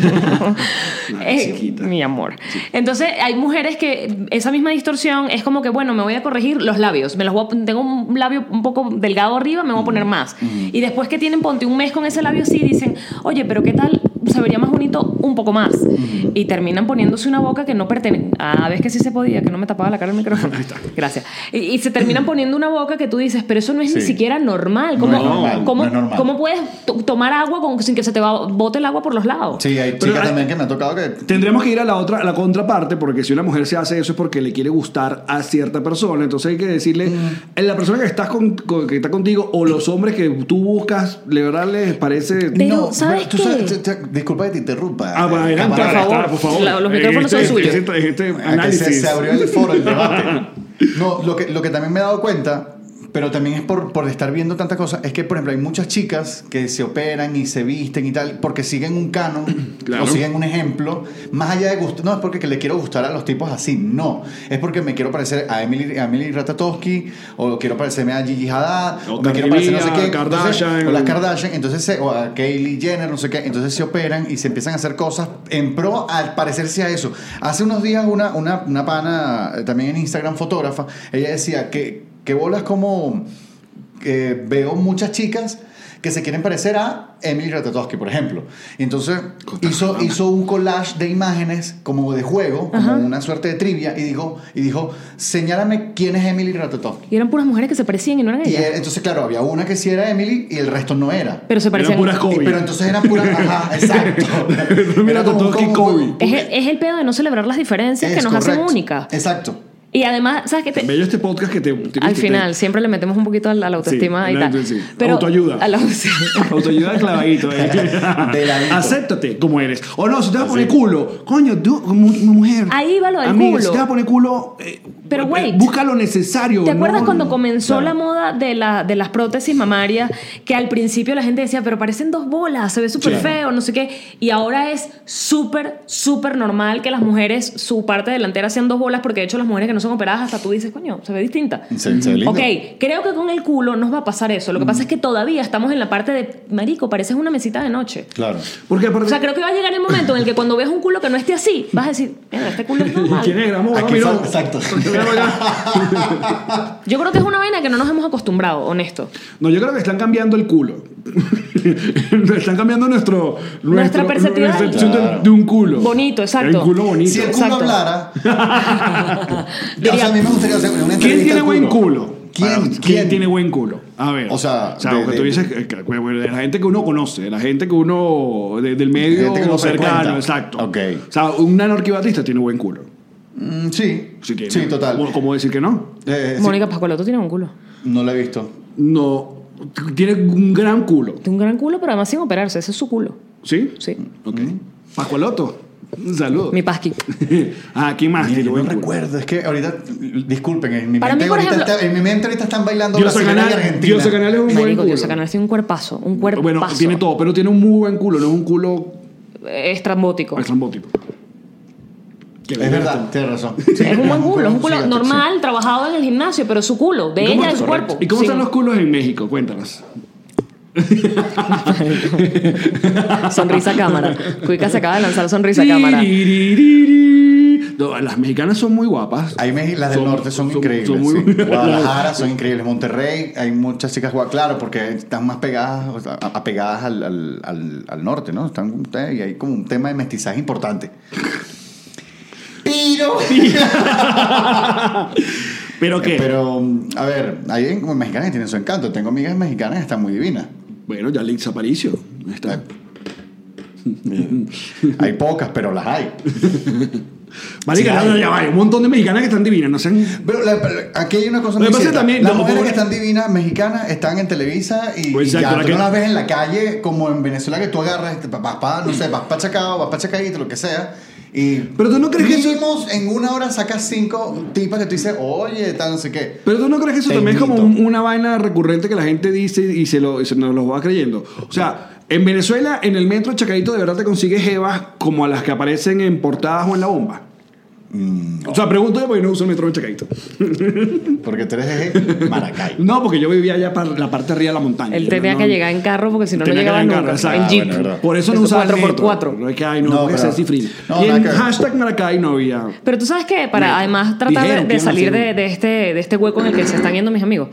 Eh, chiquita. mi amor. Entonces, hay mujeres que esa misma distorsión es como que, bueno, me voy a corregir los labios. Me los voy a- tengo un labio un poco delgado arriba, me voy a poner más. Y después que tienen, ponte un mes con ese labio, sí dicen, oye, pero ¿qué tal? Se vería más bonito un poco más. Y terminan poniéndose una boca que no pertenece. Ah, ves que sí se podía, que no me tapaba la cara el micrófono. Gracias. Y, y se terminan poniendo una boca que tú dices, pero eso no es ni Sí. siquiera normal. No ¿Cómo, es normal, cómo, no es normal. cómo puedes to- tomar agua con- sin que se te va- bote el agua por los lados? Sí, hay Pero chicas hay- también que me ha tocado que. Tendremos que ir a la otra, a la contraparte, porque si una mujer se hace eso es porque le quiere gustar a cierta persona. Entonces hay que decirle, Mm. eh, la persona que estás con, con- que está contigo o los hombres que tú buscas, de verdad les parece. Pero, ¿sabes tú qué? sabes- te- te- disculpa que te interrumpa. Ah, va, adelante, Camarada. por favor. está, por favor. La- los micrófonos En son suyos. en este, en este Ah, que análisis. Se, se abrió el foro, el debate. No, lo que, lo que también me he dado cuenta, pero también es por, por estar viendo tantas cosas, es que, por ejemplo, hay muchas chicas que se operan y se visten y tal, porque siguen un canon Claro. o siguen un ejemplo, más allá de gustar. No es porque que le quiero gustar a los tipos así, no. Es porque me quiero parecer a Emily, a Emily Ratajkowski, o quiero parecerme a Gigi Hadid, O o, me quiero Cardi parecer B, no sé a qué. Kardashian. Entonces, o las Kardashian, entonces se- o a Kylie Jenner, no sé qué. Entonces se operan y se empiezan a hacer cosas en pro al parecerse a eso. Hace unos días una, una, una pana, eh, también en Instagram, fotógrafa, ella decía que, que bolas como que veo muchas chicas que se quieren parecer a Emily Ratajkowski, por ejemplo. Y entonces hizo, hizo un collage de imágenes como de juego, como una suerte de trivia, y dijo, y dijo, señálame quién es Emily Ratajkowski. Y eran puras mujeres que se parecían y no eran Y ellas. eh, entonces, claro, había una que sí era Emily y el resto no era. Pero se Eran parecían. puras Y- Kobe. pero entonces eran puras... Ajá, exacto. Mira, Era como un- Ratajkowski como un- Kobe. Es, el- es el pedo de no celebrar las diferencias Es que nos hacen correcto. únicas. Exacto. Y además, ¿sabes qué? Te, Bello este podcast que te... te al te- final, siempre le metemos un poquito a la, a la autoestima Sí, y no, tal. sí. Pero, Autoayuda. A la, sí. Autoayuda de clavadito. eh. De ladito. Acéptate como eres. O no, si te vas a poner culo, coño, tú, como mu- mujer. Ahí va lo del amiga, culo. Si te vas a poner culo, eh, Pero, eh, wait. busca lo necesario. ¿Te acuerdas no- cuando comenzó claro. la moda de, la, de las prótesis mamarias? Que al principio la gente decía, pero parecen dos bolas, se ve súper Sí. feo, no sé qué. Y ahora es súper, súper normal que las mujeres, su parte delantera sean dos bolas, porque de hecho las mujeres que no son operadas, hasta tú dices, coño, se ve distinta. Se- se ve lindo. Ok, creo que con el culo nos va a pasar eso. Lo que pasa es que todavía estamos en la parte de, marico, pareces una mesita de noche. Claro. Porque aparte... O sea, creo que va a llegar el momento en el que cuando veas un culo que no esté así, vas a decir, mira, este culo es normal. ¿Quién es? Gramo, Aquí mira. falta- exacto. Yo creo que es una vaina que no nos hemos acostumbrado, honesto. No, yo creo que están cambiando el culo. Están cambiando nuestro, Nuestra nuestro- perspectiva nuestra del- percepción de, Claro. de un culo. Bonito, exacto. El culo bonito. Si el culo Exacto. hablara. Diría- o sea, a mí me gustaría hacer una entrevista. ¿Quién tiene al buen culo? ¿Quién? Para- ¿Quién ¿Quién? tiene buen culo? A ver. O sea, o sea de- lo que de- tú dices, eh, que- bueno, de la gente que uno conoce, de la gente que uno. de- del medio Gente que uno cercano, frecuenta. exacto. Ok. O sea, un anarquibatista tiene buen culo. Mm, sí. Sí, tiene. Sí, total. ¿Cómo, cómo decir que no? Eh, sí. Mónica Pascualoto tiene un culo. No lo he visto. No. Tiene un gran culo. Tiene un gran culo, pero además sin operarse. Ese es su culo. ¿Sí? Sí. Ok. Pascualoto. Un saludo. Mi pasqui. Ah, ¿quién más Mira, tiene yo no buen culo? recuerdo, es que ahorita, disculpen, en mi, Para mente, mí, por ahorita ejemplo- está- en mi mente ahorita están bailando Diosa brasileña y Canal, argentina. Diosa Canal es un buen Marico, culo. Dios, Canal tiene un cuerpazo. Un cuerpazo. Bueno, tiene todo, pero tiene un muy buen culo, no es un culo Estrambótico. estrambótico. Que Es verdad, tienes razón. Es un buen culo, es un culo Sí, normal, trabajado en el gimnasio, pero su culo, de ¿Y cómo- ella, de su correcto. cuerpo. ¿Y cómo Sí. están los culos en México? Cuéntanos. Sonrisa cámara. Cuica se acaba de lanzar sonrisa cámara. Tiriririri. No, las mexicanas son muy guapas. Ahí me- las del Son- norte son, son- increíbles. son muy- sí. Guadalajara son increíbles. Monterrey hay muchas chicas guapas. Claro, porque están más pegadas, o sea, a- apegadas al, al, al, al norte, ¿no? Están, y hay como un tema de mestizaje importante. Pero. ¿Pero qué? Pero, a ver, hay como mexicanas que tienen su encanto. Tengo amigas mexicanas que están muy divinas. Bueno, Yalitza Aparicio. Ahí está. Hay pocas, pero las hay. Marica, Sí, ya, hay. ya va, hay un montón de mexicanas que están divinas. No sean... Pero la- la- aquí hay una cosa Lo muy que pasa es cierta. también- Las no, mujeres por- que están divinas mexicanas están en Televisa y, Pues y exacto, ya, la tú que- no las ves en la calle como en Venezuela que tú agarras, te- vas para, no sé, vas para Chacao, vas para Chacaíto, lo que sea. Y Pero tú no crees que eso- mínimo en una hora sacas cinco tipas que tú dices, oye, tal, no sé qué. Pero tú no crees que eso Te también es como invito. un- una vaina recurrente que la gente dice y se, lo, y se nos lo va creyendo. O sea, en Venezuela, en el metro Chacaíto, de verdad te consigues jevas como a las que aparecen en portadas o en la bomba. Mm, O sea, pregunto yo porque no uso el metro en Chacaíto. porque tú eres de Maracay. No, porque yo vivía allá para la parte arriba de la montaña. Él Yo tenía no- que llegar en carro porque si no, no tenía que llegaba llegar en nunca. carro, exacto. En Ah, jeep. bueno, verdad. Por eso no Eso usaba el cuatro por metro. cuatro. No es que hay, no, No, porque pero- sea cifrino. no, y nada en que ver. hashtag Maracay no había... Pero tú sabes que para Bueno, además tratar dijeron de, que de iban a salir hacer de, de este, de este hueco en el que se están yendo mis amigos,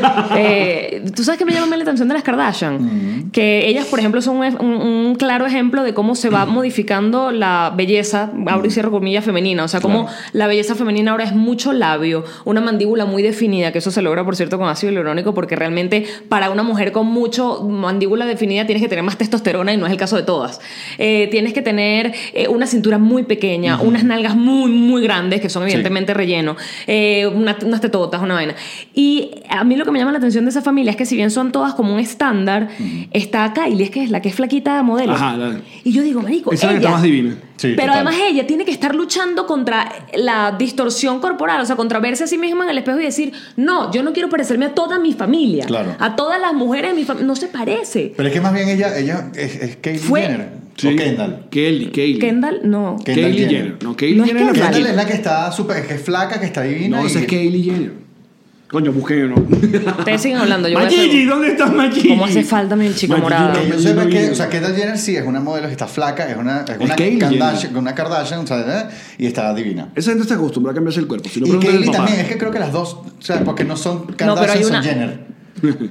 eh, tú sabes que me llama la atención de las Kardashian, que ellas, por ejemplo, son un, un- un claro ejemplo de cómo se va modificando la belleza, abro y cierro comillas, femenina. O sea, cómo la belleza femenina ahora es mucho labio, una mandíbula muy definida, que eso se logra, por cierto, con ácido hialurónico, porque realmente para una mujer con mucho mandíbula definida tienes que tener más testosterona y no es el caso de todas. Eh, tienes que tener eh, una cintura muy pequeña, unas nalgas muy, muy grandes, que son evidentemente relleno, eh, una- unas tetotas, una vaina. Y a mí lo que me llama la atención de esa familia es que si bien son todas como un estándar, está Kylie, es que es la que es flaquita modelo. Ajá, la- Y yo digo, marico, Esa es la que ella, está más divina. Sí, pero total. además ella tiene que estar luchando contra la distorsión corporal, o sea, contra verse a sí misma en el espejo y decir, no, yo no quiero parecerme a toda mi familia, Claro. a todas las mujeres de mi familia, no se parece. Pero es que más bien ella, ella es, es Kylie Fue- Jenner. Sí. O Kendall. Kelly, Kelly. Kendall, no. Kendall Kylie Jenner. Jenner. No, Kylie No es Jenner es la Kendall. Kendall que- es la que está súper, que es flaca, que está divina. No, y- esa es Kylie Jenner. Coño, busquen uno. Ustedes siguen hablando, yo voy a Magigi, hacer... ¿dónde estás Magigi? ¿Cómo hace falta mi chico Magigi, morado? no, Que yo Magigi sepa no que, viene. o sea, Kendall Jenner sí es una modelo que está flaca, es una, es una, Kylie Kardashian, Jenner. una Kardashian, o sea, ¿eh? Y está divina. Esa gente se acostumbra a cambiarse el cuerpo. Si no, Y pregúntale al Kylie papá. también, es que creo que las dos, o sea, porque no son pero Kardashian, hay son una- Jenner.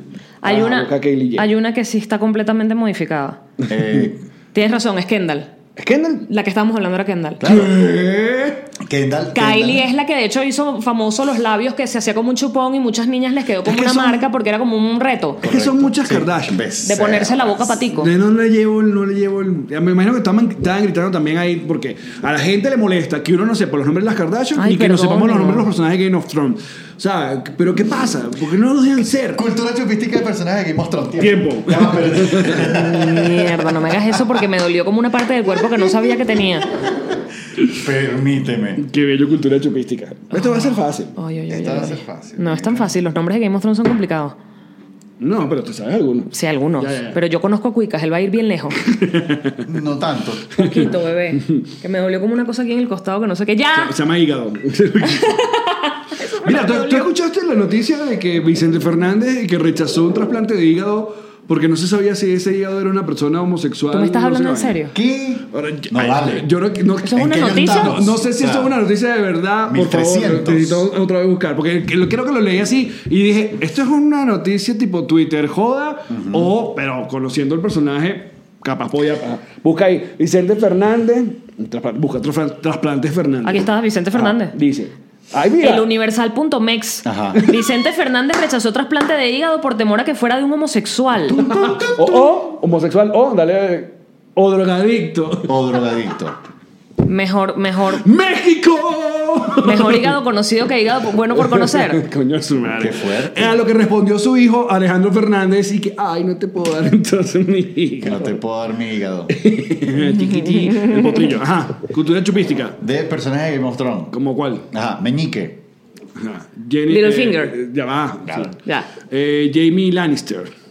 Hay, Ah, una, busca Kylie Jenner. hay una que sí está completamente modificada. Eh, Tienes razón, es Kendall. ¿Es Kendall? La que estábamos hablando era Kendall. ¿Qué? Kendall. Kylie Kendall. es la que de hecho hizo famoso los labios, que se hacía como un chupón y muchas niñas les quedó como Es que una son- marca porque era como un reto Es que son muchas Sí, Kardashian. ves. de ponerse la boca patico. De no le llevo el, no le llevo el. ya me imagino que estaban, estaban gritando también ahí porque a la gente le molesta que uno no sepa los nombres de las Kardashian Ay, y que no perdón, sepamos los no. nombres de los personajes de Game of Thrones. O sea, pero ¿qué pasa? ¿Por qué no los dejan ser? Cultura chupística de personajes de Game of Thrones. Tiempo. Ya va, pero- Mierda, no me hagas eso porque me dolió como una parte del cuerpo que no sabía que tenía. Permíteme. Qué bello cultura chupística. Esto va a ser fácil. Ay, ay, ay, Esta va a ay. ser fácil. No es tan fácil, los nombres de Game of Thrones son complicados. No, pero te sabes alguno. Sí, algunos. Ya, ya, ya. Pero yo conozco a Cuicas, él va a ir bien lejos. No tanto. Poquito, bebé. Que me dolió como una cosa aquí en el costado que no sé qué. ¡Ya! Se llama hígado. Mira, ¿tú, tú escuchaste la noticia de que Vicente Fernández que rechazó un trasplante de hígado porque no se sabía si ese hígado era una persona homosexual? ¿Tú me estás no sé hablando en qué serio? ¿Qué? Ahora, yo- No ay, vale. Yo no, no, ¿Eso es una qué año noticia? estamos? no, no sé si O eso sea, es una noticia de verdad. Por mil favor, trescientos. necesito otra vez buscar. Porque que- lo- creo que lo leí así y dije, esto es una noticia tipo Twitter joda o, pero conociendo el personaje, capaz podía. ah, Busca ahí, Vicente Fernández, traspa- busca traspa- trasplantes Fernández. Aquí está Vicente Fernández. Ah, dice, ay, mira. El universal punto mex. Ajá. Vicente Fernández rechazó trasplante de hígado por temor a que fuera de un homosexual. O, o homosexual, o dale, o drogadicto. O drogadicto. Mejor, mejor, ¡México! mejor hígado conocido que hígado bueno por conocer. Coño de su madre. Qué fuerte. A lo que respondió su hijo Alejandro Fernández y que, ay, no te puedo dar entonces mi Que hígado. no te puedo dar mi hígado. Chiquití, el potrillo. Ajá. Cultura chupística. De personajes de Game of Thrones. ¿Cómo cuál? Ajá, Meñique. Ajá. Jenny, Littlefinger. eh, ya va. Claro. sí. Ya. Eh, Jamie Lannister.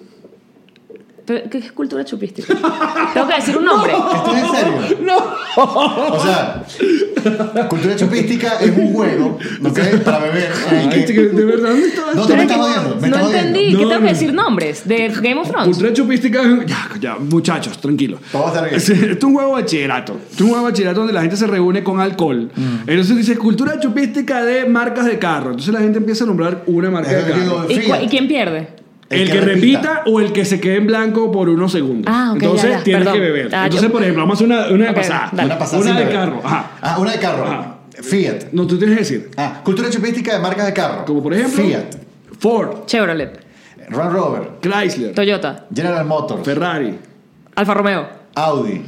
Pero, ¿qué es cultura chupística? Tengo que decir un nombre. ¿Esto es en serio? No. O sea, cultura chupística es un juego, ¿ok? Para beber. en el Ay, que- chica, de verdad, ¿dónde estaba? No, tú me estás jodiendo. Me No estás entendí. jodiendo. ¿Qué No, tengo que no. decir nombres de Game of Thrones? Cultura chupística es- ya, ya, muchachos, tranquilos. Todo va a estar bien. Es, es un juego de bachillerato. Es un juego de bachillerato donde la gente se reúne con alcohol. Mm. Entonces dice cultura chupística de marcas de carro. Entonces la gente empieza a nombrar una marca Es de lo que carro. digo, ¿Y, cu- y quién pierde? El, que, repita. o el que se quede en blanco por unos segundos. Ah, ok, Entonces ya, ya, tienes perdón. que beber. Ah, Entonces, yo- por ejemplo, vamos a hacer una, una de Ok, pasada. dale. Una pasada Una sin de beber. carro. Ajá. Ah, una de carro. Ajá. Fiat. No, tú tienes que decir. Ah, cultura chupística de marcas de carro. Como por ejemplo. Fiat. Ford, Chevrolet, Range Rover. Chrysler, Toyota, General Motors. Ferrari. Alfa Romeo. Audi.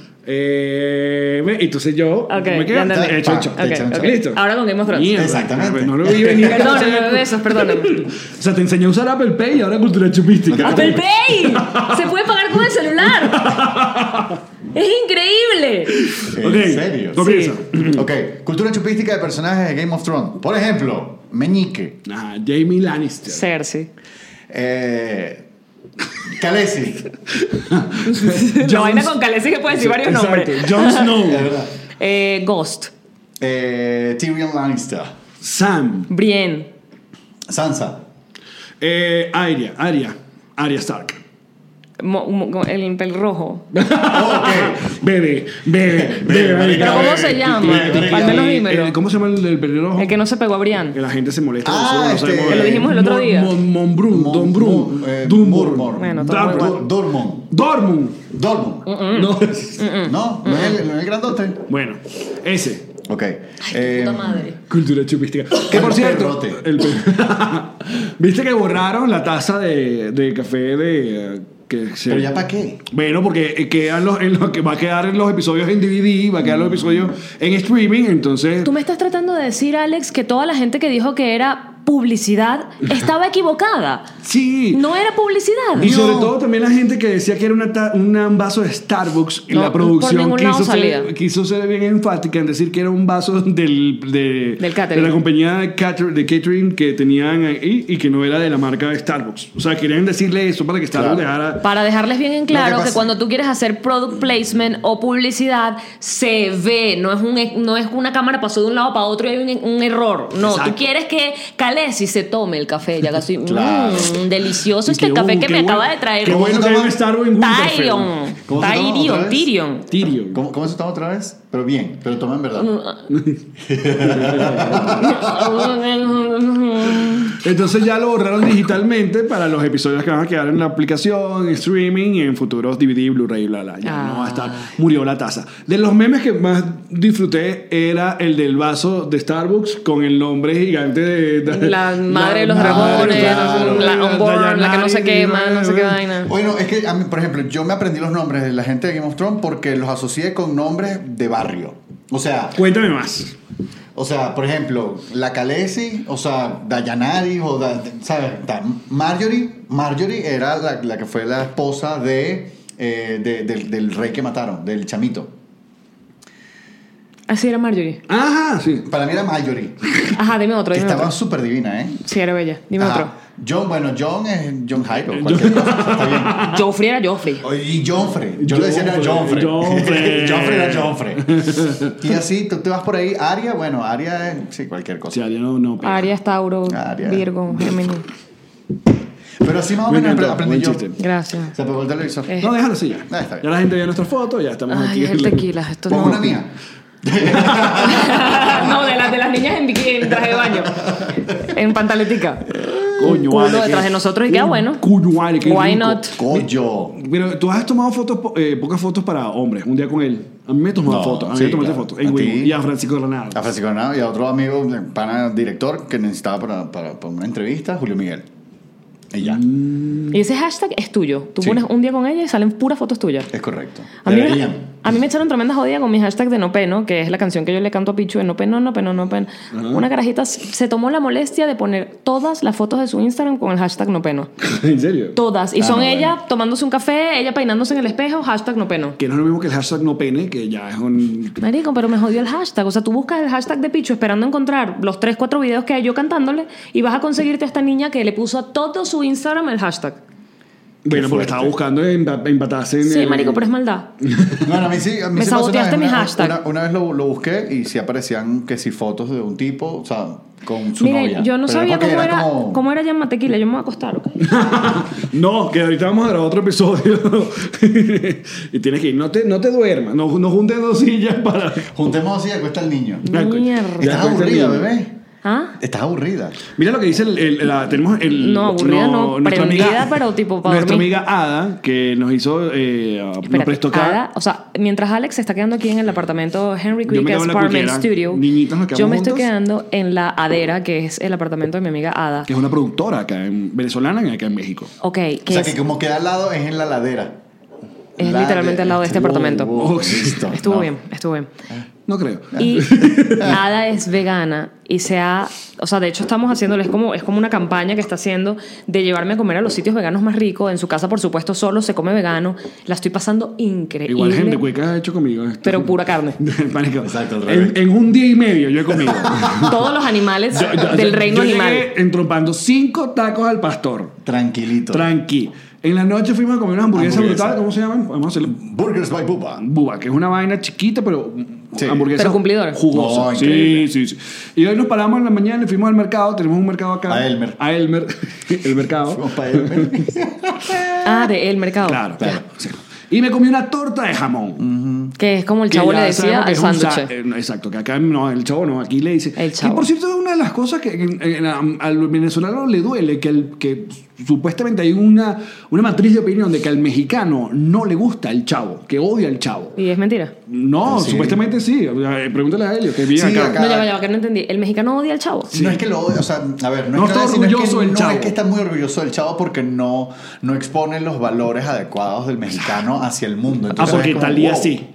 Eh, ve, entonces yo. Ok, me ya quedo entendí. hecho, hecho. Ok, Ok, ok. ¿Listo? Ahora con Game of Thrones. Mierda, Exactamente. No lo vi venir. Perdóname, besos, perdóname. O sea, te enseñé a usar Apple Pay y ahora cultura chupística. ¡Apple Pay! ¡Se puede pagar con el celular! ¡Es increíble! ¿En Ok, serio? comienza. Ok, cultura chupística de personajes de Game of Thrones. Por ejemplo, Meñique. Ajá, Jamie Lannister. Cersei. Eh, Khaleesi. La vaina con Khaleesi que puede decir varios Exacto. nombres. Jon Snow. Es verdad. Eh, Ghost. Eh, Tyrion Lannister. Sam. Brienne. Sansa. Eh, Arya. Arya. Arya Stark. Mo- mo- el pelirrojo. Oh, ok. Bebe, bebe, bebe. marica, ¿Pero cómo bebe. se llama? Y- Al menos y- dímelo. el- ¿Cómo se llama el del pelirrojo? El que no se pegó a Brienne. Que la gente se molesta. Ah, nosotros no este- sabemos- Que lo dijimos el otro Mon- día. Mon- Monbrun, Mon- Don Brun, Mon- eh, Dunmore, Murmur. Bueno, todo Dunmore, igual. Dormon. Dormund. Dormon. No. No, no es el, no es el grandote. Bueno, ese. Ok. Ay, Eh, puta madre. Cultura chupística. Que por El cierto, perrote. el pe- viste que borraron la taza de, de café de. eh, que se- ¿Pero ya para qué? Bueno, porque eh, quedan los, en lo que va a quedar en los episodios en D V D, va a quedar los episodios en streaming, entonces. Tú me estás tratando de decir, Alex, que toda la gente que dijo que era publicidad estaba equivocada. Sí. No era publicidad. Y sobre todo también la gente que decía que era una ta- una- un vaso de Starbucks y No, la por producción ningún lado quiso salía. ser, quiso ser bien enfática en decir que era un vaso del, de, Del catering. de la compañía de, cater- de catering que tenían ahí y que no era de la marca de Starbucks. O sea, querían decirle eso para que Starbucks Claro. dejara... Para dejarles bien en claro Lo que que, pasa- cuando tú quieres hacer product placement o publicidad, se ve, no es, un, no es una cámara pasó de un lado para otro y hay un, un error. No, Exacto. tú quieres que Khaleesi se tome el café. Ya casi, Claro. mmm, delicioso Y este qué café bu- que qué me bueno- acaba de traer. Qué bueno que hay un Starbucks en Winterfell. Tyrion. ¿Cómo se llama otra Tyrion, vez? Tyrion. Tyrion. ¿Cómo, ¿Cómo se toma otra vez? Pero bien, pero toma en verdad. Entonces ya lo borraron digitalmente para los episodios que van a quedar en la aplicación, en streaming y en futuros D V D, Blu-ray, bla, bla. Ya Ah. no va a estar. Murió la taza. De los memes que más disfruté era el del vaso de Starbucks con el nombre gigante de... de- La madre de los madre, dragones, claro, la Unborn, la que no sé qué, más, no sé qué vaina. Bueno, es que, a mí, por ejemplo, yo me aprendí los nombres de la gente de Game of Thrones porque los asocié con nombres de barrio. O sea, Cuéntame más. o sea, por ejemplo, la Khaleesi, o sea, Dayanari, o da- ¿sabes? Da- Marjorie, Marjorie era la, la que fue la esposa de, eh, de- del, del rey que mataron, del chamito. Así era Marjorie. Ajá, sí. Para mí era Marjorie, Ajá, dime otro, que dime estaba otro. súper divina, ¿eh? Sí, era bella. Dime Ajá. otro. John, bueno, John es John Hype o cualquier cosa, está bien. Joffrey era Joffrey. Y Joffrey. Yo le decía era Joffrey, Joffrey. Joffrey. Joffrey era Joffrey. Y así, tú te vas por ahí. Aria, bueno, Aria es, sí, cualquier cosa. Sí, Aria no, no pega. Aries, Tauro, Aries. Virgo, Géminis. Pero así más o Me menos encantó, aprendí buen yo. chiste. Gracias. Se apagó el televisor. Eh. No, déjalo así ya. Ah, está bien. Ya la gente ve nuestras fotos, ya estamos Ay, aquí. es el tequila. Esto Pon no. una mía. No, de las de las niñas en bikini, en traje de baño. En pantaletica. Coño, Culo vale, detrás que- de nosotros y queda bueno. Coño, vale, qué Why rico. not? Coño. Pero tú has tomado fotos, po- eh, pocas fotos para hombres, un día con él. A mí me tomó No, fotos, a mí sí, me tomaste claro. fotos. En A Wimo. ti. Y a Francisco Granado. A Francisco Bernardo y a otro amigo, pana director, que necesitaba para, para, para una entrevista, Julio Miguel. Y ya. Y ese hashtag es tuyo. Tú Sí. pones un día con ella y salen puras fotos tuyas. Es correcto. A mí, me, Deberían. a mí me echaron tremenda jodida con mi hashtag de No Peno, que es la canción que yo le canto a Pichu de No Peno, No Peno, No Peno. Una carajita se tomó la molestia de poner todas las fotos de su Instagram con el hashtag No Peno. ¿En serio? Todas. Y Ah, son no, ella bueno. tomándose un café, ella peinándose en el espejo, hashtag No Peno. Que no es lo mismo que el hashtag no pene, que ya es un... Marico, pero me jodió el hashtag. O sea, tú buscas el hashtag de Pichu esperando encontrar los tres, cuatro videos que hay yo cantándole y vas a conseguirte a esta niña que le puso a todo su Instagram el hashtag. Bueno, porque fuerte. estaba buscando empa- empatarse en Sí, el- marico, pero es maldad. Bueno, a mí sí. A mí Me sí pasó una saboteaste vez, mi una- hashtag. Una, una vez lo, lo busqué y sí aparecían que si fotos de un tipo, o sea, con su Mire, novia. yo no Pero sabía porque cómo era, como- cómo era Llama Tequila. Yo me voy a acostar, ¿ok? No, que ahorita vamos a grabar otro episodio. Y tienes que ir. No te, no te duermas. No, no juntes dos sillas para... Juntemos así y acuesta el niño. Mierda. Ya, Estás acuesta el aburrida, niño. bebé. ¿Ah? Estás aburrida. Mira lo que dice el, el- la, tenemos el No, aburrida no, nuestra prendida, pero tipo para nuestra dormir. amiga Ada que nos hizo eh, nos Espérate, prestó acá. Ada, o sea, mientras Alex se está quedando aquí en el apartamento Henry Yo Creek me quedo en la Apartment cuiquera. Studio, Niñitas nos quedamos yo me estoy juntos. quedando en la Adera, que es el apartamento de mi amiga Ada. Que es una productora acá en venezolana y acá en México. Ok, que O sea, es, que como queda al lado es en la ladera. es La literalmente al lado de este Wow, apartamento. wow, Oh, listo. Estuvo No. bien, estuvo bien. No creo. Y Ada es vegana y se ha, o sea, de hecho estamos haciéndole, es como, es como una campaña que está haciendo de llevarme a comer a los sitios veganos más ricos. En su casa, por supuesto, solo se come vegano. La estoy pasando increíble. Igual gente cueca ha hecho conmigo esto. Pero pura carne. Marico, Exacto, al en, revés. en un día y medio yo he comido. Todos los animales Yo- yo- del yo- reino yo animal. llegué entrompando cinco tacos al pastor. Tranquilito. Tranqui. En la noche fuimos a comer una hamburguesa, Hamburguesa. brutal. ¿Cómo se llaman? Vamos a hacerle Burgers by Bubba. buba, que es una vaina chiquita, pero Sí. hamburguesa Pero cumplidora. jugosa. No, sí, increíble. sí, sí. Y hoy nos paramos en la mañana y fuimos al mercado. Tenemos un mercado acá. A Elmer. A Elmer. El mercado. Fuimos para él. Ah, de El Mercado. Claro, claro. Sí. Y me comí una torta de jamón. Que es como el Que chavo ya le decía sabemos que al es un sándwich. sa- eh, Exacto, que acá no, el chavo no, aquí le dice. El Que chavo. por cierto es una de las cosas que en- en- en- al venezolano le duele, que, el, que supuestamente hay una, una matriz de opinión de que al mexicano no le gusta el chavo, que odia al chavo. Y es mentira. No, Sí. supuestamente sí. O sea, eh, pregúntale a ellos que viven Sí, acá. acá. No, ya va, ya va, que no entendí. ¿El mexicano odia al chavo? No es que lo odie, o sea, a ver, no, No es que está lo odie, sino es orgulloso que del no chavo. es que está muy orgulloso del chavo porque no, no expone los valores adecuados del mexicano hacia el mundo. Ah, Entonces porque es como, Talía wow. sí.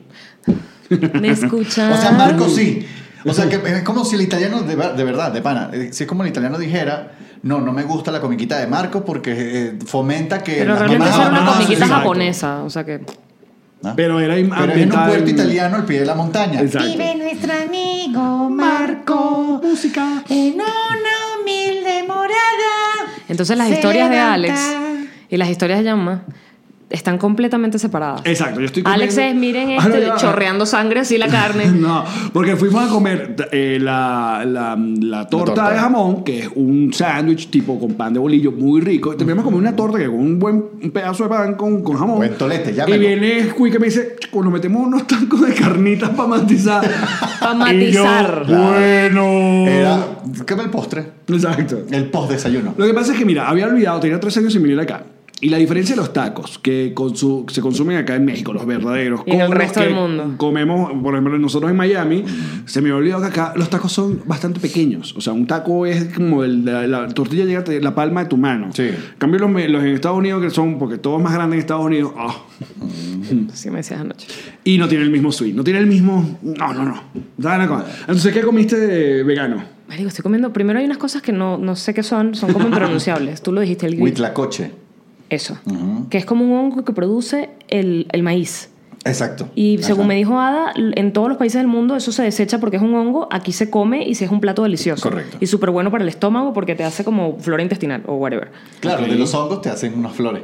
¿Me escuchan? O sea, Marco sí. O sea, que es como si el italiano, de, ver- de verdad, de pana, eh, si es como el italiano dijera, no, no me gusta la comiquita de Marco porque eh, fomenta que Pero las realmente mamás esa era una abandonan a sus comiquita hijos. japonesa. O sea que... ¿Ah? Pero era Pero es en un ambientada puerto en- italiano al pie de la montaña. Exacto. nuestro amigo Marco Música. en una humilde morada. Entonces las Se historias de levanta. Alex y las historias de Yamma están completamente separadas. Exacto, yo estoy comiendo... Alex es, miren Ah, no, este, ya va. chorreando sangre así la carne. No, porque fuimos a comer eh, la, la, la, torta torta. de jamón, que es un sándwich tipo con pan de bolillo muy rico. Y terminamos comer una torta que con un buen un pedazo de pan con, con jamón. Buen tolete, Y llámelo. viene Squeak y me dice, "Chico, nos metemos unos tacos de carnitas para matizar. Pa' Y yo, matizar. bueno. Era, ¿qué era el postre? Exacto. El post desayuno. Lo que pasa es que, mira, había olvidado, tenía tres años sin venir acá. Y la diferencia de los tacos que consu- se consumen acá en México, los verdaderos, Y en el con los resto que del mundo. comemos, por ejemplo, nosotros en Miami, se me había olvidado que acá los tacos son bastante pequeños. O sea, un taco es como el, la, la tortilla llega a la palma de tu mano. Sí. En cambio, los, los en Estados Unidos, que son, porque todo es más grande en Estados Unidos, ah, Sí me decías anoche. y no tiene el mismo sweet, no tiene el mismo. No, no, no. ¿Saben la cosa? Entonces, ¿qué comiste de vegano? Marico, estoy comiendo... Primero hay unas cosas que no, no sé qué son. Son como impronunciables. Tú lo dijiste. El Huitlacoche. Eso. Ujú. Que es como un hongo que produce el, el maíz. Exacto. Y según Ajá. me dijo Ada, en todos los países del mundo eso se desecha porque es un hongo. Aquí se come y si es un plato delicioso. Correcto. Y súper bueno para el estómago porque te hace como flora intestinal o whatever. Claro, Ok. de los hongos te hacen unas flores.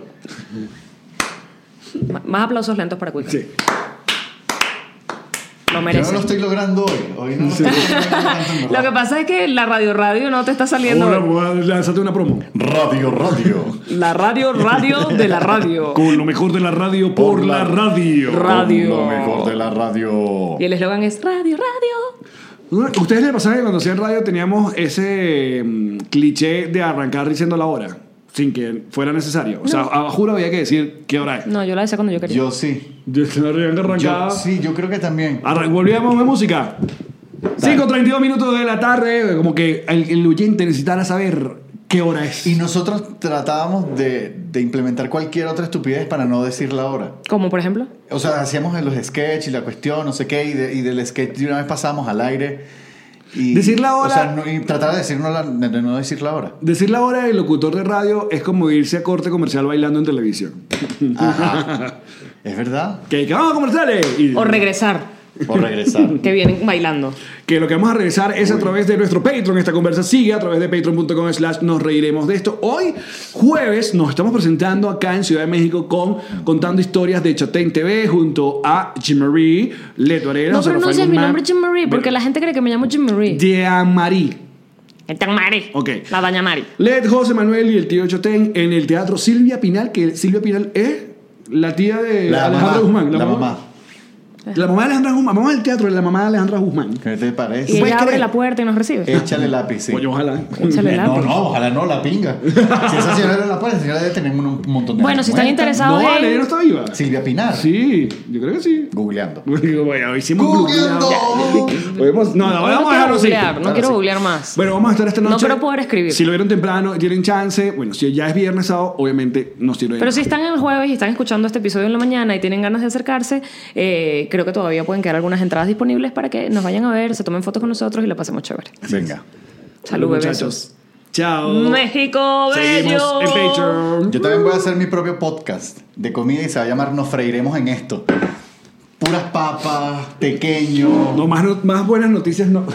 M- Más aplausos lentos para Cuica. Sí. Lo Yo merece. no lo estoy logrando hoy. Hoy no lo estoy logrando tanto, en Lo verdad. que pasa es que la radio radio no te está saliendo. Ahora, lánzate una promo. Radio, radio. La radio radio de la radio. Con lo mejor de la radio por, Por la, la- radio. Radio. Lo mejor de la radio. Y el eslogan es radio radio. ¿Ustedes les pasaba que cuando hacían radio teníamos ese mm, cliché de arrancar diciendo la hora? Sin que fuera necesario. O sea, a juro había que decir qué hora es. No, yo la decía cuando yo quería. Yo sí. Yo habían que arrancar. Yo, sí, yo creo que también. Arran- Volvíamos de música. cinco treinta y dos minutos de la tarde. Como que el, el oyente necesitara saber qué hora es. Y nosotros tratábamos de, de implementar cualquier otra estupidez para no decir la hora. Como por ejemplo. O sea, hacíamos los sketches y la cuestión, no sé qué, y, de- y del sketch de una vez pasamos al aire. Y, Decir la hora- O sea, no- y tratar de, decir no, la- de de no decir la hora. Decir la hora del locutor de radio es como irse a corte comercial bailando en televisión. Ajá. ¿Es verdad? Que, que vamos a comerciales. Y- O regresar. O regresar. Que vienen bailando. Que lo que vamos a regresar es a través de nuestro Patreon. Esta conversa sigue a través de patreon.com slash nos reiremos de esto. Hoy, jueves, nos estamos presentando acá en Ciudad de México con Contando Historias de Chatén T V junto a Jim Marie, Leto Arenas, No José Rafael pronuncias mi Guzmán, nombre Jim Marie porque la gente cree que me llamo Jim Marie. Jean Marie. El Tan Mari. Ok. La Doña Mari. Led, José Manuel y el tío Chotén en el teatro Silvia Pinal, que Silvia Pinal es la tía de La Alejandra mamá. Guzmán. La mamá. La mamá de Alejandra Guzmán. Vamos al teatro de la mamá de Alejandra Guzmán. ¿Qué te Y parece? puedes ella abre creer? la puerta y nos recibe. Échale lápiz, sí. Coño, ojalá. Échale No, lápiz. no, ojalá no, la pinga. Si esa señora era la puerta, esa señora debe tener un, un montón de Bueno, años si están muerta. interesados No, vale, en... ella no está viva. Silvia Pinar. Sí, yo creo que sí. Googleando. Bueno, hicimos Googleando. googleado. Podemos- No, no, No, vamos a quiero dejarlo así. googlear, no Ahora quiero sí. googlear más. Bueno, vamos a estar esta No noche. quiero poder escribir. Si lo vieron temprano, tienen chance. Bueno, si ya es viernes sábado, obviamente no sirve. Pero si están el jueves y están escuchando este episodio en la mañana y tienen ganas de acercarse, eh, creo que todavía pueden quedar algunas entradas disponibles para que nos vayan a ver, se tomen fotos con nosotros y la pasemos chévere. Venga. Salud, bebés. muchachos. Chao. México, Seguimos bello. en Patreon. Yo también voy a hacer mi propio podcast de comida y se va a llamar Nos Freiremos en Esto. Puras papas, pequeño. No, más, no- más buenas noticias no.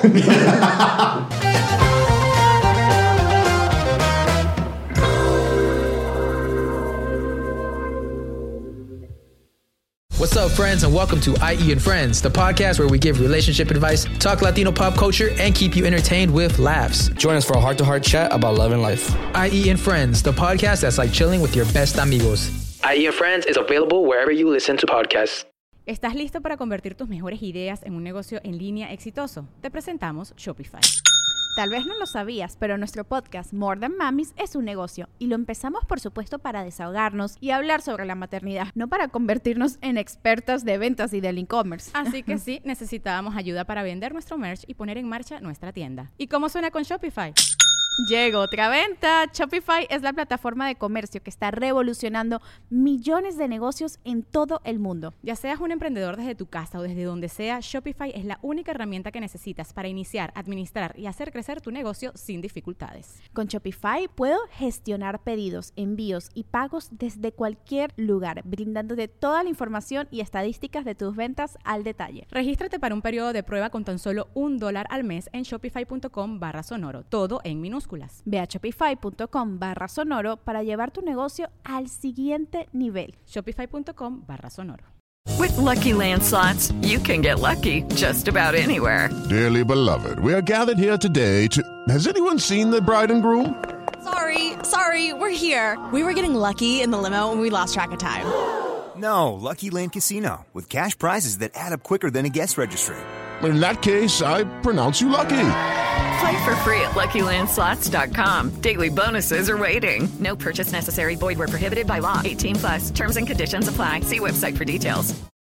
What's up, friends, and welcome to I E and Friends, the podcast where we give relationship advice, talk Latino pop culture, and keep you entertained with laughs. Join us for a heart-to-heart chat about love and life. I E and Friends, the podcast that's like chilling with your best amigos. I E and Friends is available wherever you listen to podcasts. ¿Estás listo para convertir tus mejores ideas en un negocio en línea exitoso? Te presentamos Shopify. Tal vez no lo sabías, pero nuestro podcast More Than Mamis es un negocio y lo empezamos por supuesto para desahogarnos y hablar sobre la maternidad, no para convertirnos en expertas de ventas y del e-commerce. Así que sí, necesitábamos ayuda para vender nuestro merch y poner en marcha nuestra tienda. ¿Y cómo suena con Shopify? Llegó otra venta. Shopify es la plataforma de comercio que está revolucionando millones de negocios en todo el mundo. Ya seas un emprendedor desde tu casa o desde donde sea, Shopify es la única herramienta que necesitas para iniciar, administrar y hacer crecer tu negocio sin dificultades. Con Shopify puedo gestionar pedidos, envíos y pagos desde cualquier lugar, brindándote toda la información y estadísticas de tus ventas al detalle. Regístrate para un periodo de prueba con tan solo un dólar al mes en shopify punto com barra sonoro, todo en minúsculas. minúsculas. Ve a shopify.com barra sonoro para llevar tu negocio al siguiente nivel. Shopify.com barra sonoro. With Lucky Land Slots, you can get lucky just about anywhere. Dearly beloved, we are gathered here today to... Has anyone seen the bride and groom? Sorry, sorry, we're here. We were getting lucky in the limo and we lost track of time. No, Lucky Land Casino, with cash prizes that add up quicker than a guest registry. In that case, I pronounce you lucky. Play for free at lucky land slots dot com. Daily bonuses are waiting. No purchase necessary. Void where prohibited by law. eighteen plus. Terms and conditions apply. See website for details.